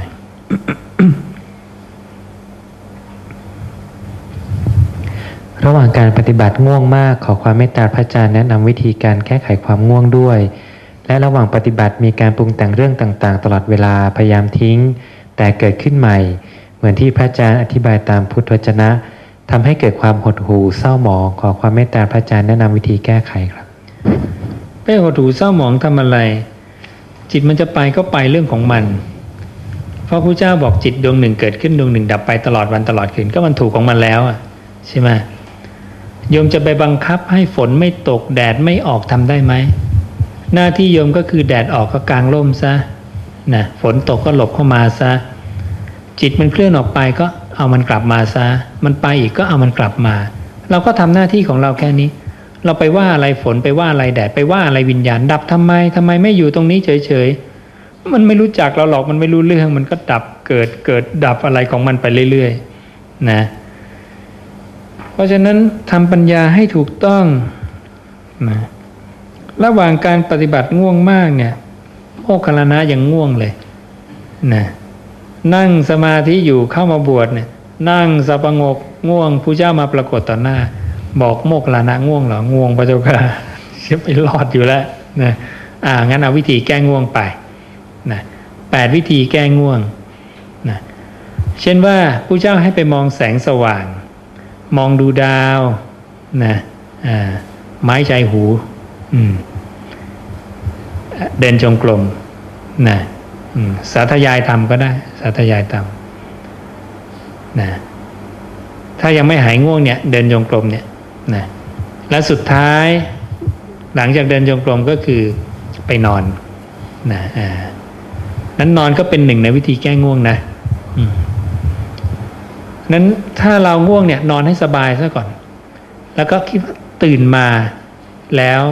ระหว่างการปฏิบัติง่วงมากขอความเมตตาพระอาจารย์แนะนำวิธีการแก้ไขความง่วงด้วยและระหว่างปฏิบัติมีการปรุงแต่งเรื่องต่างๆตลอดเวลาพยายามทิ้งแต่เกิดขึ้นใหม่เหมือนที่พระอาจารย์อธิบายตามพุทธวจนะทำให้เกิดความหดหู่เศร้าหมองขอความเมตตาพระอาจารย์แนะนำวิธีแก้ไขครับไปหดหู่เศร้าหมองทำอะไรจิตมันจะไปก็ไปเรื่องของมันเพราะพระเจ้าบอกจิตดวงหนึ่งเกิดขึ้นดวงหนึ่งดับไปตลอดวันตลอดคืนก็มันถูกของมันแล้วอ่ะใช่ไหมโยมจะไปบังคับให้ฝนไม่ตกแดดไม่ออกทำได้ไหมหน้าที่โยมก็คือแดดออกก็กางร่มซะนะฝนตกก็หลบเข้ามาซะจิตมันเคลื่อนออกไปก็เอามันกลับมาซะมันไปอีกก็เอามันกลับมาเราก็ทำหน้าที่ของเราแค่นี้เราไปว่าอะไรฝนไปว่าอะไรแดดไปว่าอะไรวิญญาณดับทำไมทำไมไม่อยู่ตรงนี้เฉยๆมันไม่รู้จักเราหรอกมันไม่รู้เรื่องมันก็ดับเกิดเกิดดับอะไรของมันไปเรื่อยๆนะเพราะฉะนั้นทำปัญญาให้ถูกต้องนะระหว่างการปฏิบัติง่วงมากเนี่ยโมคคัลลานะยังง่วงเลยนะนั่งสมาธิอยู่เข้ามาบวชเนี่ยนั่งสับประงกง่วงผู้เจ้ามาปรากฏต่อหน้าบอกโมคคัลลานะง่วงเหรอง่วงพระเจ้าค่ะจะไปรอดอยู่แล้วนะอ่างั้นเอาวิธีแก้ง่วงไปนะแปดวิธีแก้ง่วงนะเช่นว่าผู้เจ้าให้ไปมองแสงสว่างมองดูดาวนะอ่าไม้ใจหูอืมเดินจงกรมนะสาธยายธรรมก็ได้สาธยายธรรมนะถ้ายังไม่หายง่วงเนี่ยเดินจงกรมเนี่ยนะและสุดท้ายหลังจากเดินจงกรมก็คือไปนอนนะอ่านั้นนอนก็เป็นหนึ่งในวิธีแก้ง่วงนะอืมนั้นถ้าเราง่วงเนี่ยนอนให้สบายซะก่อนแล้วก็คิดว่าตื่นมาแล้ว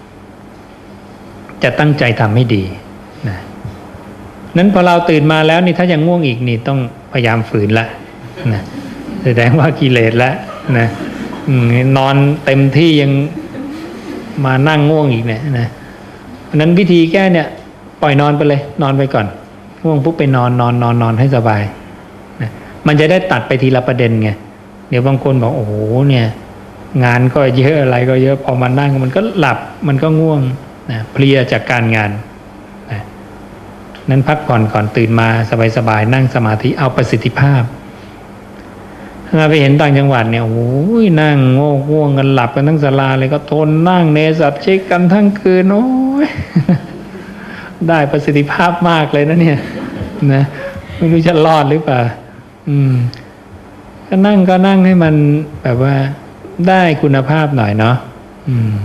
จะตั้งใจทำให้ดีนะนั้นพอเราตื่นมาแล้วนี่ถ้ายังง่วงอีกนี่ต้องพยายามฝืนละนะแสดงว่ากิเลสแล้วนะนอนเต็มที่ยังมานั่งง่วงอีกเนี่ยนะนั้นวิธีแก้เนี่ยปล่อยนอนไปเลยนอนไปก่อนง่วงปุ๊บไปนอนนอนนอนนอนให้สบายนะมันจะได้ตัดไปทีละประเด็นไงเดี๋ยวบางคนบอกโอ้โหเนี่ยงานก็เยอะอะไรก็เยอะพอมานั่งมันก็หลับมันก็ง่วงนะเพลียจากการงานนะนั้นพักผ่อนก่อนตื่นมาสบายๆนั่งสมาธิเอาประสิทธิภาพเราไปเห็นต่างจังหวัดเนี่ยโอ้ยนั่งโง่ง่วงกันหลับกันทั้งศาลาเลยก็ทนนั่งเนสัตเช็คกันทั้งคืนโอ้ยได้ประสิทธิภาพมากเลยนะเนี่ยนะไม่รู้จะรอดหรือเปล่าอืมก็นั่งก็นั่งให้มันแบบว่าได้คุณภาพหน่อยเนาะอืม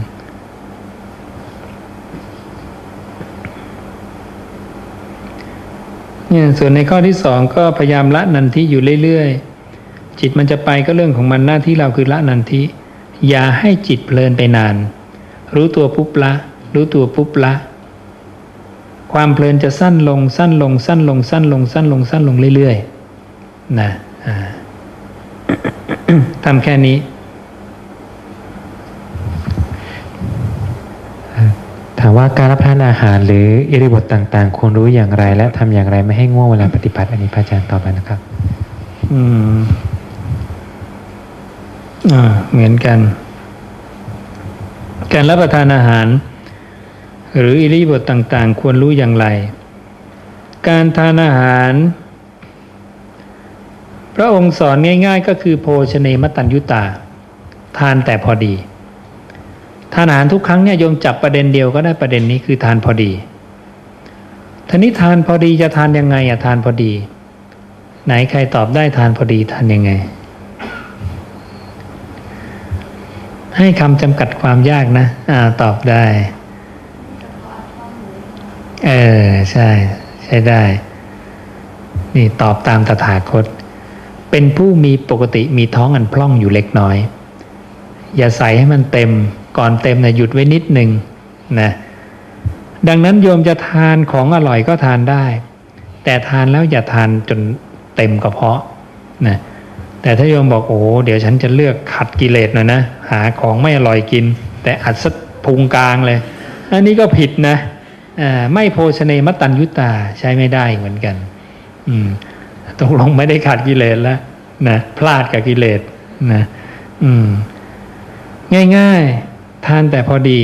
เนี่ยส่วนในข้อที่สองก็พยายามละนันทิอยู่เรื่อยๆจิตมันจะไปก็เรื่องของมันหน้าที่เราคือละนันทิอย่าให้จิตเพลินไปนานรู้ตัวปุ๊บละรู้ตัวปุ๊บละความเพลินจะสั้นลงสั้นลงสั้นลงสั้นลงสั้นลงสั้นลงเรื่อยๆนะอ่า ทำแค่นี้ถามว่าการรับประทานอาหารหรืออิริยาบถต่างๆควรรู้อย่างไรและทำอย่างไรไม่ให้ง่วงเวลาปฏิบัติอันนี้พระอาจารย์ตอบไปนะครับอืมอ่าเหมือนกัน การรับประทานอาหารหรืออิริยาบถต่างๆควรรู้อย่างไรการทานอาหารพระองค์สอนง่ายๆก็คือโภชเนมตัญยุตาทานแต่พอดีทานอาหารทุกครั้งเนี่ยโยมจับประเด็นเดียวก็ได้ประเด็นนี้คือทานพอดีทีนี้ทานพอดีจะทานยังไงอะทานพอดีไหนใครตอบได้ทานพอดีทานยังไงให้คำจำกัดความยากนะอ่าตอบได้เออใช่ใช่ได้นี่ตอบตามตถาคตเป็นผู้มีปกติมีท้องอันพร่องอยู่เล็กน้อยอย่าใส่ให้มันเต็มก่อนเต็มนะหยุดไว้นิดหนึ่งนะดังนั้นโยมจะทานของอร่อยก็ทานได้แต่ทานแล้วอย่าทานจนเต็มกระเพาะนะแต่ถ้าโยมบอกโอ้เดี๋ยวฉันจะเลือกขัดกิเลสหน่อยนะหาของไม่อร่อยกินแต่อัดสักพุงกลางเลยอันนี้ก็ผิดนะไม่โภชเนมตัญยุตาใช้ไม่ได้เหมือนกันอืมตกลงไม่ได้ขัดกิเลสแล้วนะพลาดกับกิเลสนะอืมง่ายๆทานแต่พอดี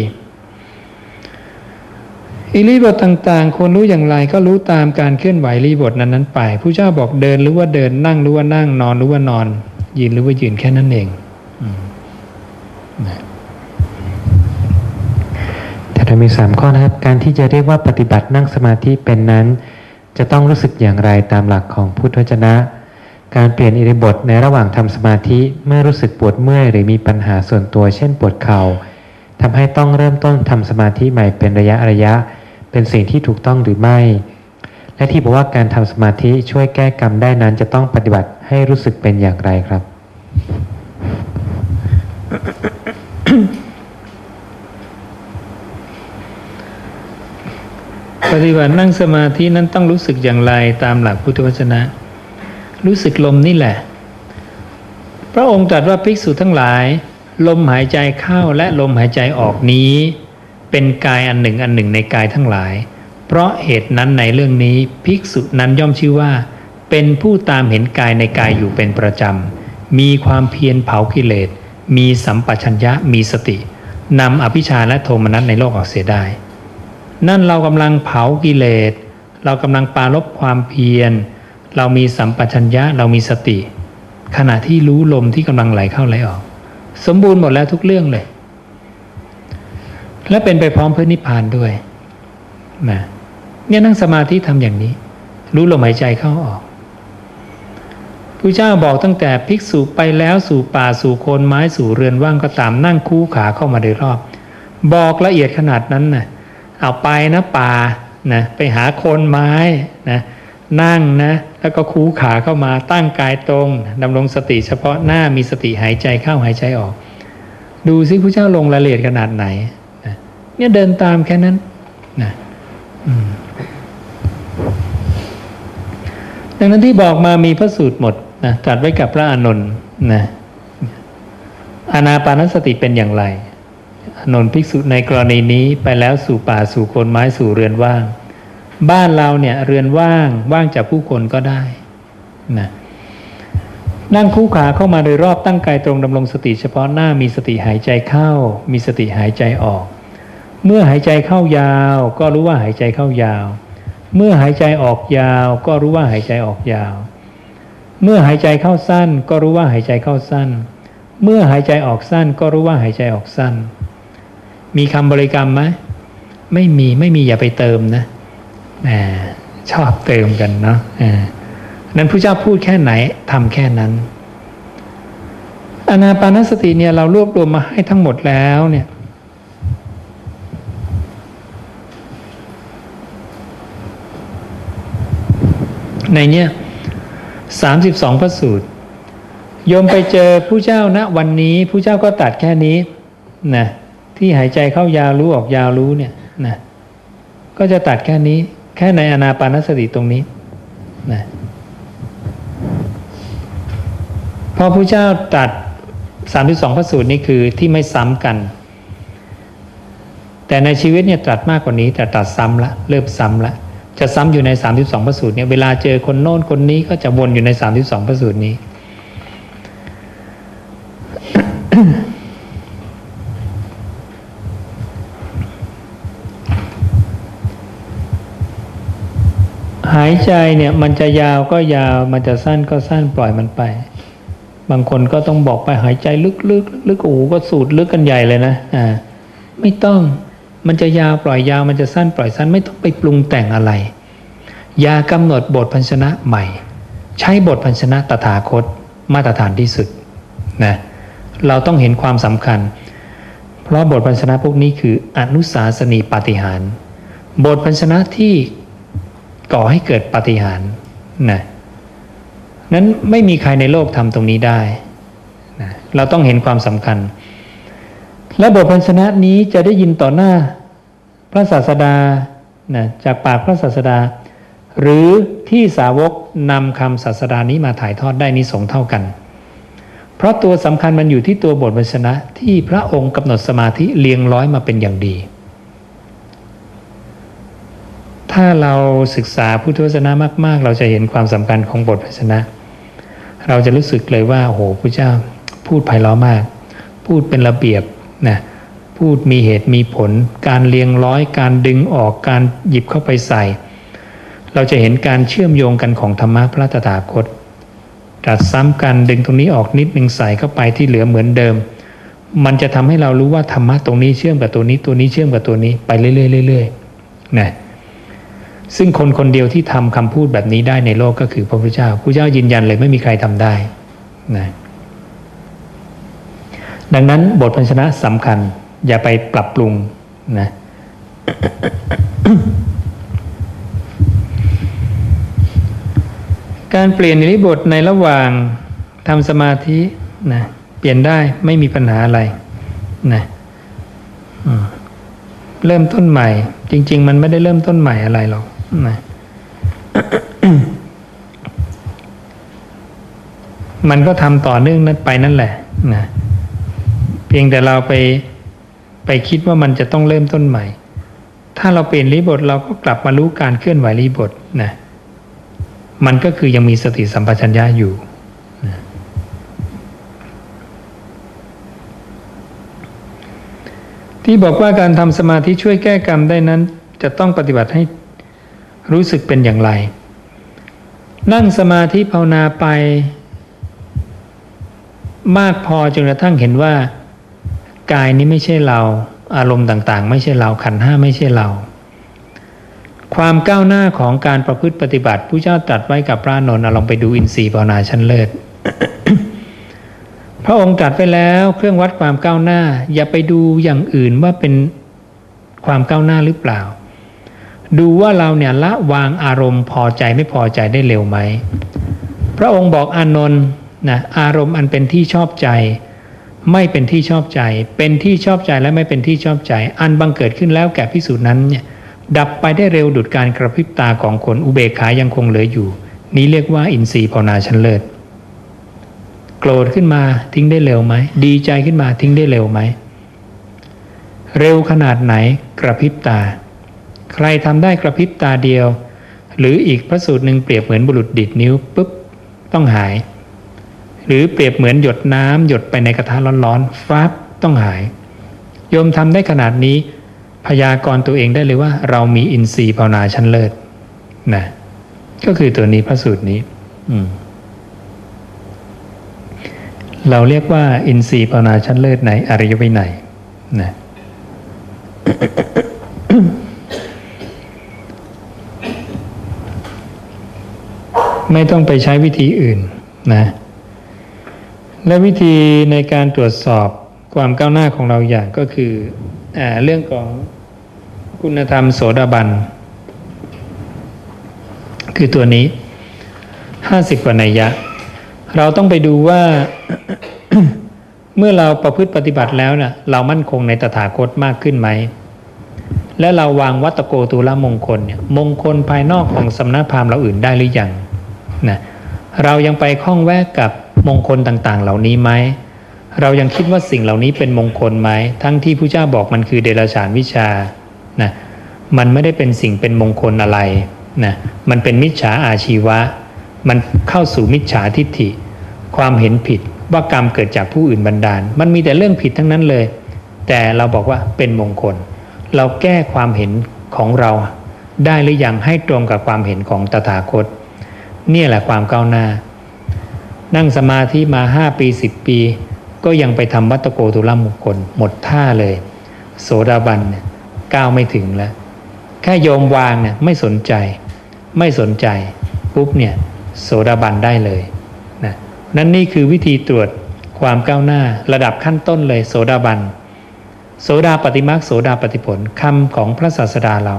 อิริยาบถต่างๆควรรู้อย่างไรก็รู้ตามการเคลื่อนไหวอิริยาบถนั้นๆไปผู้เจ้าบอกเดินหรือว่าเดินนั่งหรือว่านั่งนอนหรือว่านอนยืนหรือว่ายืนแค่นั้นเองแต่เรามีสามข้อนะครับการที่จะเรียกว่าปฏิบัตินั่งสมาธิเป็นนั้นจะต้องรู้สึกอย่างไรตามหลักของพุทธวจนะการเปลี่ยนอิริยาบถในระหว่างทำสมาธิเมื่อรู้สึกปวดเมื่อยหรือมีปัญหาส่วนตัวเช่นปวดเข่าทำให้ต้องเริ่มต้นทำสมาธิใหม่เป็นระยะระยะเป็นสิ่งที่ถูกต้องหรือไม่และที่บอกว่าการทำสมาธิช่วยแก้กรรมได้นั้นจะต้องปฏิบัติให้รู้สึกเป็นอย่างไรครับปฏิบัตินั่งสมาธินั้นต้องรู้สึกอย่างไรตามหลักพุทธวจนะรู้สึกลมนี่แหละพระองค์ตรัสว่าภิกษุทั้งหลายลมหายใจเข้าและลมหายใจออกนี้เป็นกายอันหนึ่งอันหนึ่งในกายทั้งหลายเพราะเหตุนั้นในเรื่องนี้ภิกษุนั้นย่อมชื่อว่าเป็นผู้ตามเห็นกายในกายอยู่เป็นประจำมีความเพียรเผากิเลสมีสัมปชัญญะมีสตินำอภิชฌาและโทมนัสในโลกออกเสียได้นั่นเรากำลังเผากิเลสเรากำลังปราลบความเพียรเรามีสัมปชัญญะเรามีสติขณะที่รู้ลมที่กำลังไหลเข้าไหลออกสมบูรณ์หมดแล้วทุกเรื่องเลยและเป็นไปพร้อมเพื่อนิพพานด้วยนะเนี่ยนั่งสมาธิทำอย่างนี้รู้ลมหายใจเข้าออกพระเจ้าบอกตั้งแต่ภิกษุไปแล้วสู่ป่าสู่โคนไม้สู่เรือนว่างก็ตามนั่งคู่ขาเข้ามาโดยรอบบอกละเอียดขนาดนั้นนะเอาไปนะป่านะไปหาโคนไม้นะนั่งนะแล้วก็คู่ขาเข้ามาตั้งกายตรงดำรงสติเฉพาะหน้ามีสติหายใจเข้าหายใจออกดูสิพระเจ้าลงรายละเอียดขนาดไหนนะเนี่ยเดินตามแค่นั้นนะดังนั้นที่บอกมามีพระสูตรหมดนะตรัสไว้กับพระอานนท์นะอานาปานสติเป็นอย่างไรอานนท์ภิกษุในกรณีนี้ไปแล้วสู่ป่าสู่โคนไม้สู่เรือนว่างบ้านเราเนี่ยเรือนว่างว่างจากผู้คนก็ได้นะนั่งคู่ขาเข้ามาโดยรอบตั้งกายตรงดำรงสติเฉพาะหน้ามีสติหายใจเข้ามีสติหายใจออกเมื่อหายใจเข้ายาวก็รู้ว่าหายใจเข้ายาวเมื่อหายใจออกยาวก็รู้ว่าหายใจออกยาวเมื่อหายใจเข้าสั้นก็รู้ว่าหายใจเข้าสั้นเมื่อหายใจออกสั้นก็รู้ว่าหายใจออกสั้นมีคำบริกรรมไหมไม่มีไม่มีอย่าไปเติมนะชอบเติมกันเนาะนั้นพระเจ้าพูดแค่ไหนทำแค่นั้นอานาปานสติเนี่ยเรารวบรวมมาให้ทั้งหมดแล้วเนี่ยในเนี้ยสามสิบสองพระสูตรโยมไปเจอผู้เจ้าณวันนี้ผู้เจ้าก็ตัดแค่นี้นะที่หายใจเข้ายาวรู้ออกยาวรู้เนี่ยนะก็จะตัดแค่นี้แค่ในอานาปานสติตรงนี้นะพอผู้เจ้าตัดสามสิบสองพระสูตรนี่คือที่ไม่ซ้ำกันแต่ในชีวิตเนี่ยตรัสมากกว่านี้แต่ตัดซ้ำละเริ่มซ้ำละจะซ้ำอยู่ในสามสิบสองพระสูตรเนี่ยเวลาเจอคนโน้นคนนี้ก็จะวนอยู่ในสามสิบสองพระสูตรนี้ หายใจเนี่ยมันจะยาวก็ยาวมันจะสั้นก็สั้นปล่อยมันไปบางคนก็ต้องบอกไปหายใจลึกๆลึกโอ้โหก็สูดลึกกันใหญ่เลยนะอ่าไม่ต้องมันจะยาวปล่อยยาวมันจะสั้นปล่อยสั้นไม่ต้องไปปรุงแต่งอะไรอย่ากำหนดบทพันชนะใหม่ใช้บทพันชนะตถาคตมาตรฐานที่สุดนะเราต้องเห็นความสำคัญเพราะบทพันชนะพวกนี้คืออนุสาสนีปาฏิหาริย์บทพันชนะที่ก่อให้เกิดปาฏิหาริย์นะนั้นไม่มีใครในโลกทำตรงนี้ได้นะเราต้องเห็นความสำคัญและบทพันชนะนี้จะได้ยินต่อหน้าพระศาสดานะจากปากพระศาสดาหรือที่สาวกนำคำศาสดานี้มาถ่ายทอดได้นิสงส์เท่ากันเพราะตัวสำคัญมันอยู่ที่ตัวบทพันชนะที่พระองค์กำหนดสมาธิเรียงร้อยมาเป็นอย่างดีถ้าเราศึกษาพุทธวจนะมากๆเราจะเห็นความสำคัญของบทพันชนะเราจะรู้สึกเลยว่าโอ้โหพระเจ้าพูดไพเราะมากพูดเป็นระเบียบนะพูดมีเหตุมีผลการเรียงร้อยการดึงออกการหยิบเข้าไปใส่เราจะเห็นการเชื่อมโยงกันของธรรมะพระตถาคตตรัสซ้ำกันดึงตรงนี้ออกนิดนึงใส่เข้าไปที่เหลือเหมือนเดิมมันจะทำให้เรารู้ว่าธรรมะตรงนี้เชื่อมกับตัวนี้ตัวนี้เชื่อมกับตัวนี้ไปเรื่อยๆเรื่อยๆนะซึ่งคนคนเดียวที่ทำคำพูดแบบนี้ได้ในโลกก็คือพระพุทธเจ้าพระพุทธเจ้ายืนยันเลยไม่มีใครทำได้นะดังนั้นบทพันชนะสำคัญอย่าไปปรับปรุงนะ การเปลี่ยนอิริยาบถในระหว่างทำสมาธินะเปลี่ยนได้ไม่มีปัญหาอะไรนะเริ่มต้นใหม่จริงๆมันไม่ได้เริ่มต้นใหม่อะไรหรอกนะ มันก็ทำต่อเนื่องนั้นไปนั่นแหละนะเพียงแต่เราไปไปคิดว่ามันจะต้องเริ่มต้นใหม่ถ้าเราเปลี่ยนอิริยาบถเราก็กลับมารู้การเคลื่อนไหวอิริยาบถนะมันก็คือยังมีสติสัมปชัญญะอยู่นะที่บอกว่าการทำสมาธิช่วยแก้กรรมได้นั้นจะต้องปฏิบัติให้รู้สึกเป็นอย่างไรนั่งสมาธิภาวนาไปมากพอจนกระทั่งเห็นว่ากายนี้ไม่ใช่เราอารมณ์ต่างๆไม่ใช่เราขันธ์ห้าไม่ใช่เราความก้าวหน้าของการประพฤติปฏิบัติผู้เจ้าตรัสไว้กับพระอานนท์ลองไปดูอินทรีย์ภาวนาชั้นเลิศ พระองค์ตรัสไปแล้วเครื่องวัดความก้าวหน้าอย่าไปดูอย่างอื่นว่าเป็นความก้าวหน้าหรือเปล่าดูว่าเราเนี่ยละวางอารมณ์พอใจไม่พอใจได้เร็วไหมพระองค์บอกอานนท์นะอารมณ์อันเป็นที่ชอบใจไม่เป็นที่ชอบใจเป็นที่ชอบใจและไม่เป็นที่ชอบใจอันบังเกิดขึ้นแล้วแก่ภิกษุนั้นเนี่ยดับไปได้เร็วดุจการกระพริบตาของคนอุเบกขายังคงเหลืออยู่นี้เรียกว่าอินทรีย์ภาวนาชั้นเลิศโกรธขึ้นมาทิ้งได้เร็วไหมดีใจขึ้นมาทิ้งได้เร็วไหมเร็วขนาดไหนกระพริบตาใครทำได้กระพริบตาเดียวหรืออีกพระสูตรหนึ่งเปรียบเหมือนบุรุษดิดนิ้วปุ๊บต้องหายหรือเปรียบเหมือนหยดน้ำหยดไปในกระทะร้อนๆฟ้าต้องหายโยมทำได้ขนาดนี้พยากรณ์ตัวเองได้เลยว่าเรามีอินทรีย์ภาวนาชั้นเลิศนะก็คือตัวนี้พระสูตรนี้อืมเราเรียกว่าอินทรีย์ภาวนาชั้นเลิศในอริยวินัยนะ ไม่ต้องไปใช้วิธีอื่นนะและวิธีในการตรวจสอบความก้าวหน้าของเราอย่างก็คืออ่าเรื่องของคุณธรรมโสดาบันคือตัวนี้ห้าสิบกว่านัยยะเราต้องไปดูว่า เมื่อเราประพฤติปฏิบัติแล้วนะเรามั่นคงในตถาคตมากขึ้นไหมและเราวางวัตโกตูลมงคลเนี่ยมงคลภายนอกของสำนักพราหมณ์เราอื่นได้หรือยังนะเรายังไปคล้องแวะกับมงคลต่างๆเหล่านี้ไหมเรายังคิดว่าสิ่งเหล่านี้เป็นมงคลไหมทั้งที่พระเจ้าบอกมันคือเดรัจฉานวิชานะมันไม่ได้เป็นสิ่งเป็นมงคลอะไรนะมันเป็นมิจฉาอาชีวะมันเข้าสู่มิจฉาทิฏฐิความเห็นผิดว่ากรรมเกิดจากผู้อื่นบันดาลมันมีแต่เรื่องผิดทั้งนั้นเลยแต่เราบอกว่าเป็นมงคลเราแก้ความเห็นของเราได้หรือยังให้ตรงกับความเห็นของตถาคตนี่แหละความก้าวหน้านั่งสมาธิมาห้าปีสิบปีก็ยังไปทำวัตโกตุลมงคลหมดท่าเลยโสดาบันเนี่ยก้าวไม่ถึงแล้วแค่โยมวางเนี่ยไม่สนใจไม่สนใจปุ๊บเนี่ยโสดาบันได้เลยนะนั่นนี่คือวิธีตรวจความก้าวหน้าระดับขั้นต้นเลยโสดาบันโสดาปฏิมรรคโสดาปฏิผลคำของพระศาสดาเรา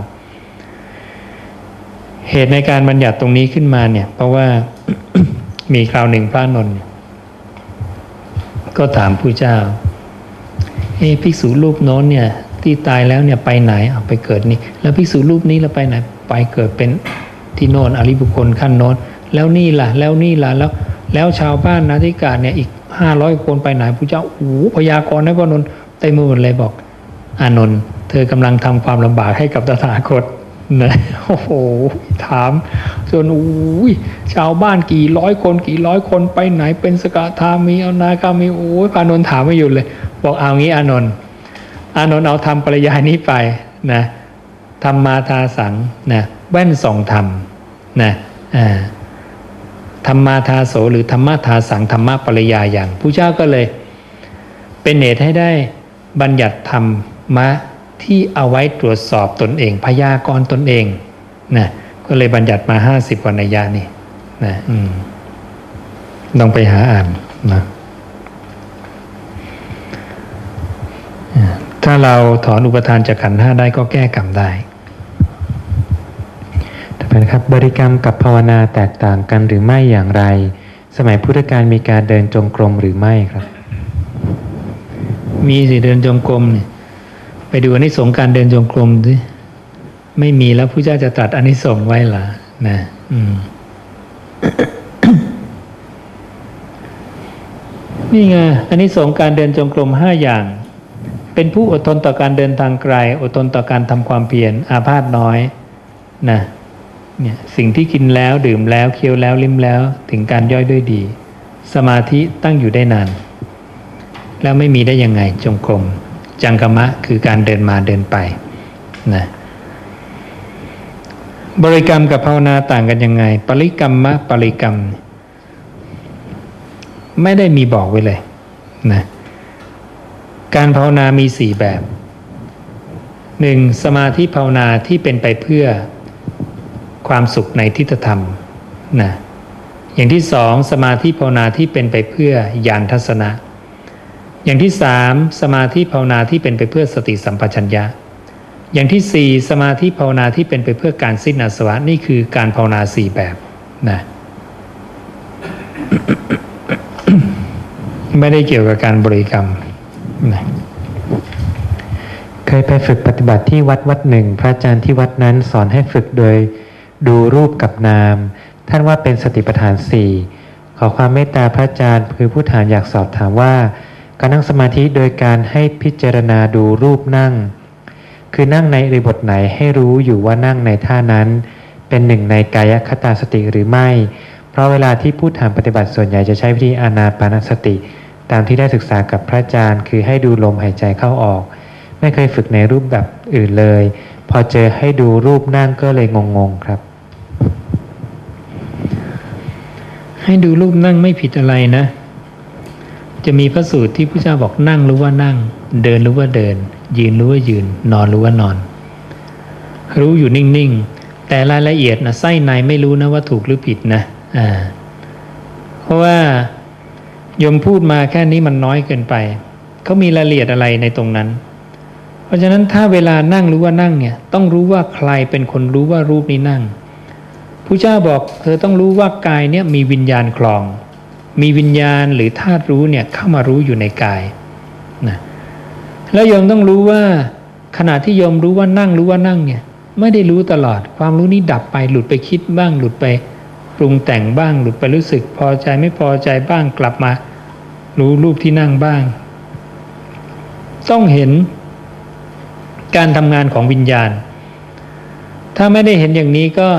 เหตุในการบัญญัติตรงนี้ขึ้นมาเนี่ยเพราะว่า มีคราวหนึ่งพระนนท์ก็ถามผู้เจ้าเอ๊ะภิกษุรูปโน้นเนี่ยที่ตายแล้วเนี่ยไปไหนเอาไปเกิดนี่แล้วภิกษุรูปนี้แล้วไปไหนไปเกิดเป็นที่โน่นอริบุคคลขั้นโน้นแล้วนี่ล่ะแล้วนี่ล่ะแล้วแล้วชาวบ้านนาทิกาเนี่ยอีกห้าร้อยคนไปไหนผู้เจ้าโอ้โหพยากรณ์ให้พระนนท์เต็มหมดเลยบอกอานนท์เธอกำลังทำความลำบากให้กับตถาคตนะโอ้โหถามส่วนอุ้ยชาวบ้านกี่ร้อยคนกี่ร้อยคนไปไหนเป็นสกทามีอนาคามีโอ้ยอานนท์ถามไม่หยุดเลยบอกเอางี้อานนท์อานนท์เอาทำปริยายนี้ไปนะธรรมาทาสังนะแว่นส่องธรรมนะอ่าธรรมาทาโสหรือธรรมะทาสังธรรมะปริยายอย่างผู้เจ้าก็เลยเป็นเหตุให้ได้บัญญัติธรรมะที่เอาไว้ตรวจสอบตนเองพยากรณ์ตนเองนะก็เลยบัญญัติมาห้าสิบกว่านัยยะนี่นะอืมลองไปหาอ่านนะถ้าเราถอนอุปทานจากขันธ์ห้าได้ก็แก้กรรมได้ต่อไปนะครับบริกรรมกับภาวนาแตกต่างกันหรือไม่อย่างไรสมัยพุทธกาลมีการเดินจงกรมหรือไม่ครับมีสิเดินจงกรมเนี่ยไปดูอานิสงส์การเดินจงกรมสิไม่มีแล้วพระเจ้าจะตรัสอานิสงส์ไว้ล่ะนะอืม นี่ไงอานิสงส์การเดินจงกรมห้าอย่างเป็นผู้อดทนต่อการเดินทางไกลอดทนต่อการทำความเพียรอาพาธน้อยนะเนี่ยสิ่งที่กินแล้วดื่มแล้วเคี้ยวแล้วลิ้มแล้วถึงการย่อยด้วยดีสมาธิตั้งอยู่ได้นานแล้วไม่มีได้ยังไงจงกรมจังกมะคือการเดินมาเดินไปนะบริกรรมกับภาวนาต่างกันยังไงปริกรรมะปริกรรมไม่ได้มีบอกไว้เลยนะการภาวนามีสี่แบบหนึ่งสมาธิภาวนาที่เป็นไปเพื่อความสุขในทิฏฐธรรมนะอย่างที่สองสมาธิภาวนาที่เป็นไปเพื่อญาณทัศนะอย่างที่สามสมาธิภาวนาที่เป็นไปเพื่อสติสัมปชัญญะอย่างที่สี่สมาธิภาวนาที่เป็นไปเพื่อการสิ้นอาสวะนี่คือการภาวนาสี่แบบนะ ไม่ได้เกี่ยวกับการบริกรรมนะเคยไปฝึกปฏิบัติที่วัดวัดหนึ่งพระอาจารย์ที่วัดนั้นสอนให้ฝึกโดยดูรูปกับนามท่านว่าเป็นสติปัฏฐานสี่ขอความเมตตาพระอาจารย์คือผู้ถามอยากสอบถามว่าการนั่งสมาธิโดยการให้พิจารณาดูรูปนั่งคือนั่งในอิริยาบถไหนให้รู้อยู่ว่านั่งในท่านั้นเป็นหนึ่งในกายคตาสติหรือไม่เพราะเวลาที่ผู้ถามปฏิบัติส่วนใหญ่จะใช้วิธีอานาปานสติตามที่ได้ศึกษากับพระอาจารย์คือให้ดูลมหายใจเข้าออกไม่เคยฝึกในรูปแบบอื่นเลยพอเจอให้ดูรูปนั่งก็เลยงงๆครับให้ดูรูปนั่งไม่ผิดอะไรนะจะมีพระสูตรที่พระเจ้าบอกนั่งรู้ว่านั่งเดินรู้ว่าเดินยืนรู้ว่ายืนนอนรู้ว่านอนรู้อยู่นิ่งๆแต่รายละเอียดนะไส้ในไม่รู้นะว่าถูกหรือผิดนะอ่าเพราะว่าโยมพูดมาแค่นี้มันน้อยเกินไปเขามีรายละเอียดอะไรในตรงนั้นเพราะฉะนั้นถ้าเวลานั่งรู้ว่านั่งเนี่ยต้องรู้ว่าใครเป็นคนรู้ว่ารูปนี้นั่งพระเจ้าบอกเธอต้องรู้ว่ากายเนี่ยมีวิญญาณครองมีวิญญาณหรือธาตุรู้เนี่ยเข้ามารู้อยู่ในกายนะแล้วโยมต้องรู้ว่าขณะที่โยมรู้ว่านั่งรู้ว่านั่งเนี่ยไม่ได้รู้ตลอดความรู้นี้ดับไปหลุดไปคิดบ้างหลุดไปปรุงแต่งบ้างหลุดไปรู้สึกพอใจไม่พอใจบ้างกลับมารู้รูปที่นั่งบ้างต้องเห็นการทำงานของวิญญาณถ้าไม่ได้เห็นอย่างนี้ก็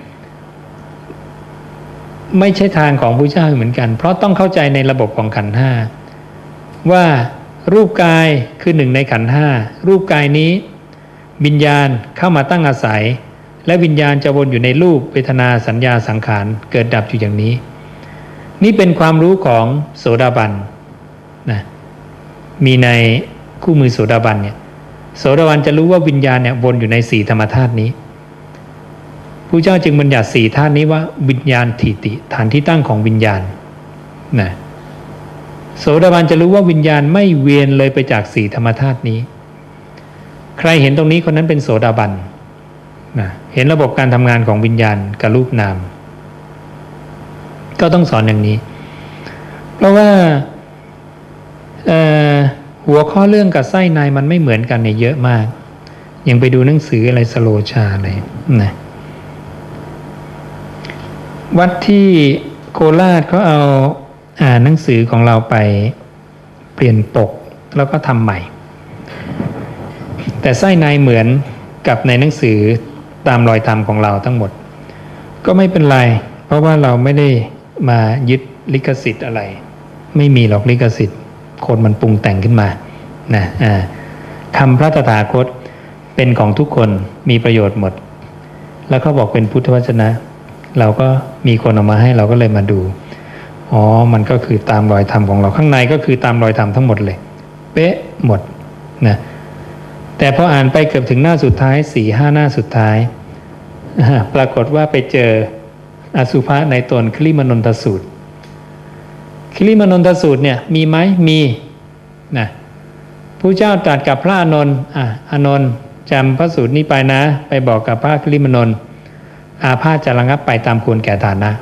ไม่ใช่ทางของพระเจ้าเหมือนกันเพราะต้องเข้าใจในระบบของขันธ์ห้าว่ารูปกายคือหนึ่งในขันธ์ห้ารูปกายนี้วิญญาณเข้ามาตั้งอาศัยและวิญญาณจะวนอยู่ในรูปเวทนาสัญญาสังขารเกิดดับอยู่อย่างนี้นี่เป็นความรู้ของโสดาบันนะมีในคู่มือโสดาบันเนี่ยโสดาบันจะรู้ว่าวิญญาณเนี่ยวนอยู่ในสี่ธรรมธาตุนี้พระเจ้าจึงบัญญัติสี่ธาตุนี้ว่าวิญญาณทิฏฐิฐานที่ตั้งของวิญญาณนะโสดาบันจะรู้ว่าวิญญาณไม่เวียนเลยไปจากสี่ธรรมธาตุนี้ใครเห็นตรงนี้คนนั้นเป็นโสดาบันนะเห็นระบบการทำงานของวิญญาณกับรูปนามก็ต้องสอนอย่างนี้เพราะว่าหัวข้อเรื่องกับไส้ในมันไม่เหมือนกันเนี่ยเยอะมากยังไปดูหนังสืออะไรสโลชาอะไรนะวัดที่โคราชเขาเอาอ่านหนังสือของเราไปเปลี่ยนปกแล้วก็ทำใหม่แต่ไส้ในเหมือนกับในหนังสือตามรอยธรรมของเราทั้งหมดก็ไม่เป็นไรเพราะว่าเราไม่ได้มายึดลิขสิทธิ์อะไรไม่มีหรอกลิขสิทธิ์คนมันปรุงแต่งขึ้นมานะอ่าคำพระตถาคตเป็นของทุกคนมีประโยชน์หมดแล้วเขาบอกเป็นพุทธวจนะเราก็มีคนเอามาให้เราก็เลยมาดูอ๋อมันก็คือตามรอยธรรมของเราข้างในก็คือตามรอยธรรมทั้งหมดเลยเป๊ะหมดนะแต่พออ่านไปเกือบถึงหน้าสุดท้ายสี่ห้าหน้าสุดท้ายปรากฏว่าไปเจออสุภะในตนคลิมนนทสูตรคลิมนนทสูตรเนี่ยมีไหมมีนะพระเจ้าตรัสกับพระอานนท์อ่ะอานนท์จำพระสูตรนี้ไปนะไปบอกกับพระคลิมนนท์อาพาธจะระงับไปตามควรแก่ฐานะ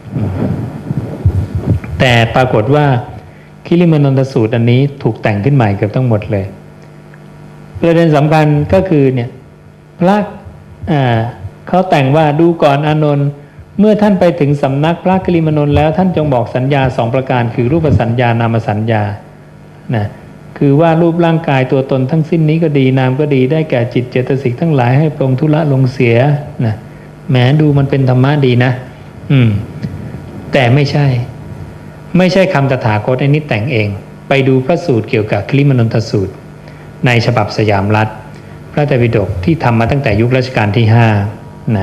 แต่ปรากฏว่าคิริมนนทสูตรอันนี้ถูกแต่งขึ้นใหม่เกือบทั้งหมดเลยประเด็นสำคัญก็คือเนี่ยพระอ่าเขาแต่งว่าดูก่อนอานนท์เมื่อท่านไปถึงสำนักพระคิริมนนท์แล้วท่านจงบอกสัญญาสองประการคือรูปสัญญานามสัญญานะคือว่ารูปร่างกายตัวตนทั้งสิ้นนี้ก็ดีนามก็ดีได้แก่จิตเจตสิกทั้งหลายให้ปรงทุละลงเสียนะแหมดูมันเป็นธรรมะดีนะอืมแต่ไม่ใช่ไม่ใช่คำตถาคตไอ้นี้แต่งเองไปดูพระสูตรเกี่ยวกับคลิมนนทสูตรในฉบับสยามรัฐพระไตรปิฎกที่ทำมาตั้งแต่ยุครัชกาลที่ห้านะ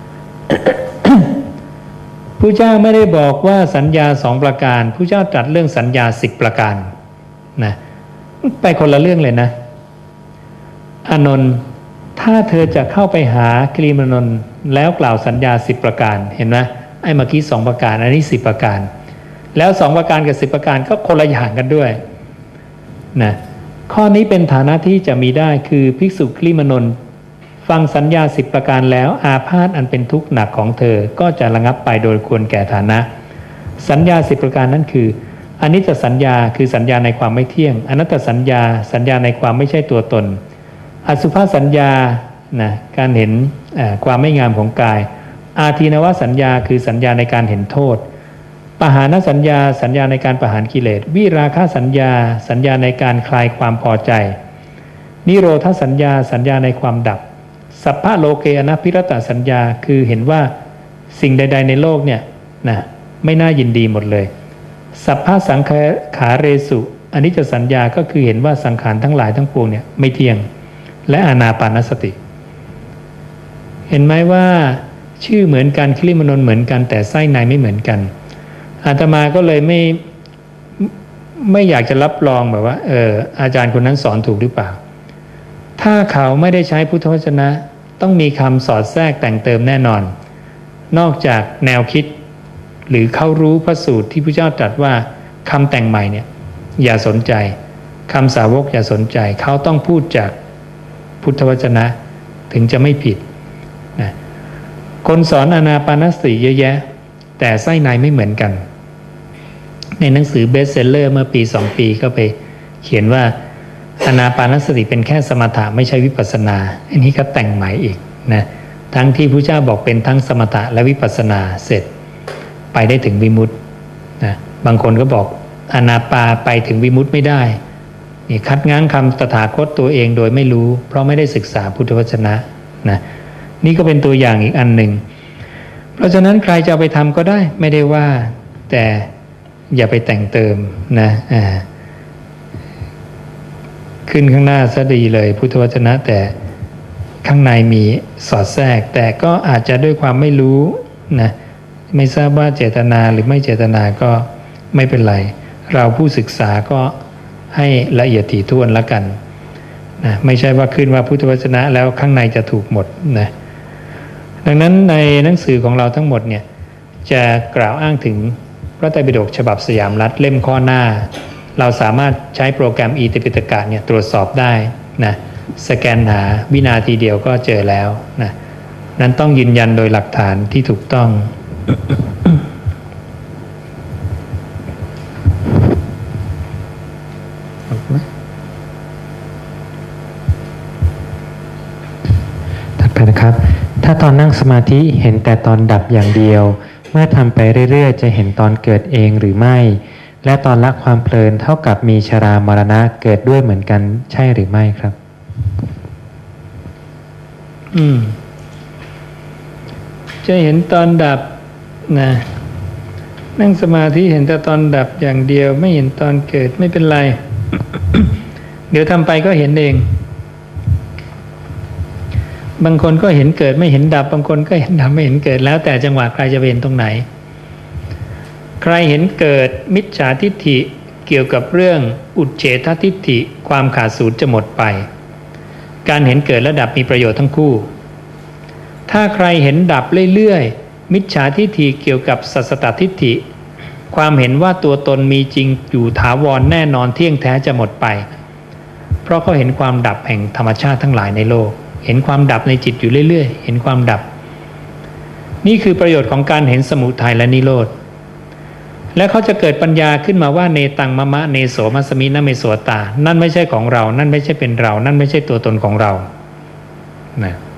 ผู้เจ้าไม่ได้บอกว่าสัญญาสองประการผู้เจ้าตรัสเรื่องสัญญาสิบประการนะไปคนละเรื่องเลยนะอานนท์ถ้าเธอจะเข้าไปหาคลิมนนท์แล้วกล่าวสัญญาสิบประการเห็นไหมไอ้เมื่อกี้สองประการอันนี้สิบประการแล้วสองประการกับสิบประการก็คนละอย่างกันด้วยนะข้อนี้เป็นฐานะที่จะมีได้คือภิกษุคลิมนนท์ฟังสัญญาสิบประการแล้วอาพาธอันเป็นทุกข์หนักของเธอก็จะระงับไปโดยควรแก่ฐานะสัญญาสิบประการนั้นคืออนิจจสัญญาคือสัญญาในความไม่เที่ยงอนัตตสัญญาสัญญาในความไม่ใช่ตัวตนอสุภสัญญานะการเห็นความไม่งามของกายอาทีนวสัญญาคือสัญญาในการเห็นโทษปหานสัญญาสัญญาในการประหารกิเลสวิราคะสัญญาสัญญาในการคลายความพอใจนิโรธสัญญาสัญญาในความดับสัพพะโลเกอนัพพิรตสัญญาคือเห็นว่าสิ่งใดๆในโลกเนี่ยนะไม่น่ายินดีหมดเลยสัพพะสังขาเรสุอนิจจสัญญาก็คือเห็นว่าสังขารทั้งหลายทั้งปวงเนี่ยไม่เที่ยงและอานาปานสติเห็นไหมว่าชื่อเหมือนกันคลิมนนท์เหมือนกันแต่ไส้ในไม่เหมือนกันอาตมาก็เลยไม่ไม่อยากจะรับรองแบบว่าเอออาจารย์คนนั้นสอนถูกหรือเปล่าถ้าเขาไม่ได้ใช้พุทธวจนะต้องมีคำสอดแทรกแต่งเติมแน่นอนนอกจากแนวคิดหรือเขารู้พระสูตรที่พระเจ้าตรัสว่าคำแต่งใหม่เนี่ยอย่าสนใจคำสาวกอย่าสนใจเขาต้องพูดจากพุทธวจนะถึงจะไม่ผิดนะคนสอนอานาปานสติเยอะแยะแต่ไส้ในไม่เหมือนกันในหนังสือเบสเซลเลอร์เมื่อปีสองปีก็ไปเขียนว่าอานาปานสติเป็นแค่สมถะไม่ใช่วิปัสสนาอันนี้ก็แต่งใหม่อีกนะทั้งที่พระเจ้าบอกเป็นทั้งสมถะและวิปัสสนาเสร็จไปได้ถึงวิมุตตินะบางคนก็บอกอานาปาไปถึงวิมุตติไม่ได้นี่คัดง้างคำตถาคตตัวเองโดยไม่รู้เพราะไม่ได้ศึกษาพุทธวจนะนะนี่ก็เป็นตัวอย่างอีกอันหนึ่งเพราะฉะนั้นใครจะเอาไปทำก็ได้ไม่ได้ว่าแต่อย่าไปแต่งเติมนะอ่าขึ้นข้างหน้าซะดีเลยพุทธวจนะแต่ข้างในมีสอดแทรกแต่ก็อาจจะด้วยความไม่รู้นะไม่ทราบว่าเจตนาหรือไม่เจตนาก็ไม่เป็นไรเราผู้ศึกษาก็ให้ละเอียดถี่ถ้วนละกันนะไม่ใช่ว่าขึ้นว่าพุทธวจนะแล้วข้างในจะถูกหมดนะดังนั้นในหนังสือของเราทั้งหมดเนี่ยจะกล่าวอ้างถึงพระไตรปิฎกฉบับสยามรัฐเล่มข้อหน้าเราสามารถใช้โปรแกรมอีติปิฎกะเนี่ยตรวจสอบได้นะสแกนหาวินาทีเดียวก็เจอแล้วนะนั้นต้องยืนยันโดยหลักฐานที่ถูกต้องถัดไปนะครับถ้าตอนนั่งสมาธิเห็นแต่ตอนดับอย่างเดียวเมื่อทำไปเรื่อยๆจะเห็นตอนเกิดเองหรือไม่และตอนละความเพลินเท่ากับมีชรามรณะเกิดด้วยเหมือนกันใช่หรือไม่ครับอืมจะเห็นตอนดับนะนั่งสมาธิเห็นแต่ตอนดับอย่างเดียวไม่เห็นตอนเกิดไม่เป็นไร เดี๋ยวทำไปก็เห็นเองบางคนก็เห็นเกิดไม่เห็นดับบางคนก็เห็นดับไม่เห็นเกิดแล้วแต่จังหวะใครจะเห็นตรงไหนใครเห็นเกิดมิจฉาทิฏฐิเกี่ยวกับเรื่องอุจเฉททิฏฐิความขาดศูนย์จะหมดไปการเห็นเกิดและดับมีประโยชน์ทั้งคู่ถ้าใครเห็นดับเรื่อยๆมิจฉาทิฏฐิเกี่ยวกับสัสสตทิฏฐิความเห็นว่าตัวตนมีจริงอยู่ถาวรแน่นอนเที่ยงแท้จะหมดไปเพราะเขาเห็นความดับแห่งธรรมชาติทั้งหลายในโลกเห็นความดับในจิตอยู่เรื่อยๆเห็นความดับนี่คือประโยชน์ของการเห็นสมุทัยและนิโรธและเขาจะเกิดปัญญาขึ้นมาว่าเนตังมะมะเนโสมัสมินะเมโสตานั่นไม่ใช่ของเรานั่นไม่ใช่เป็นเรานั่นไม่ใช่ตัวตนของเรานะ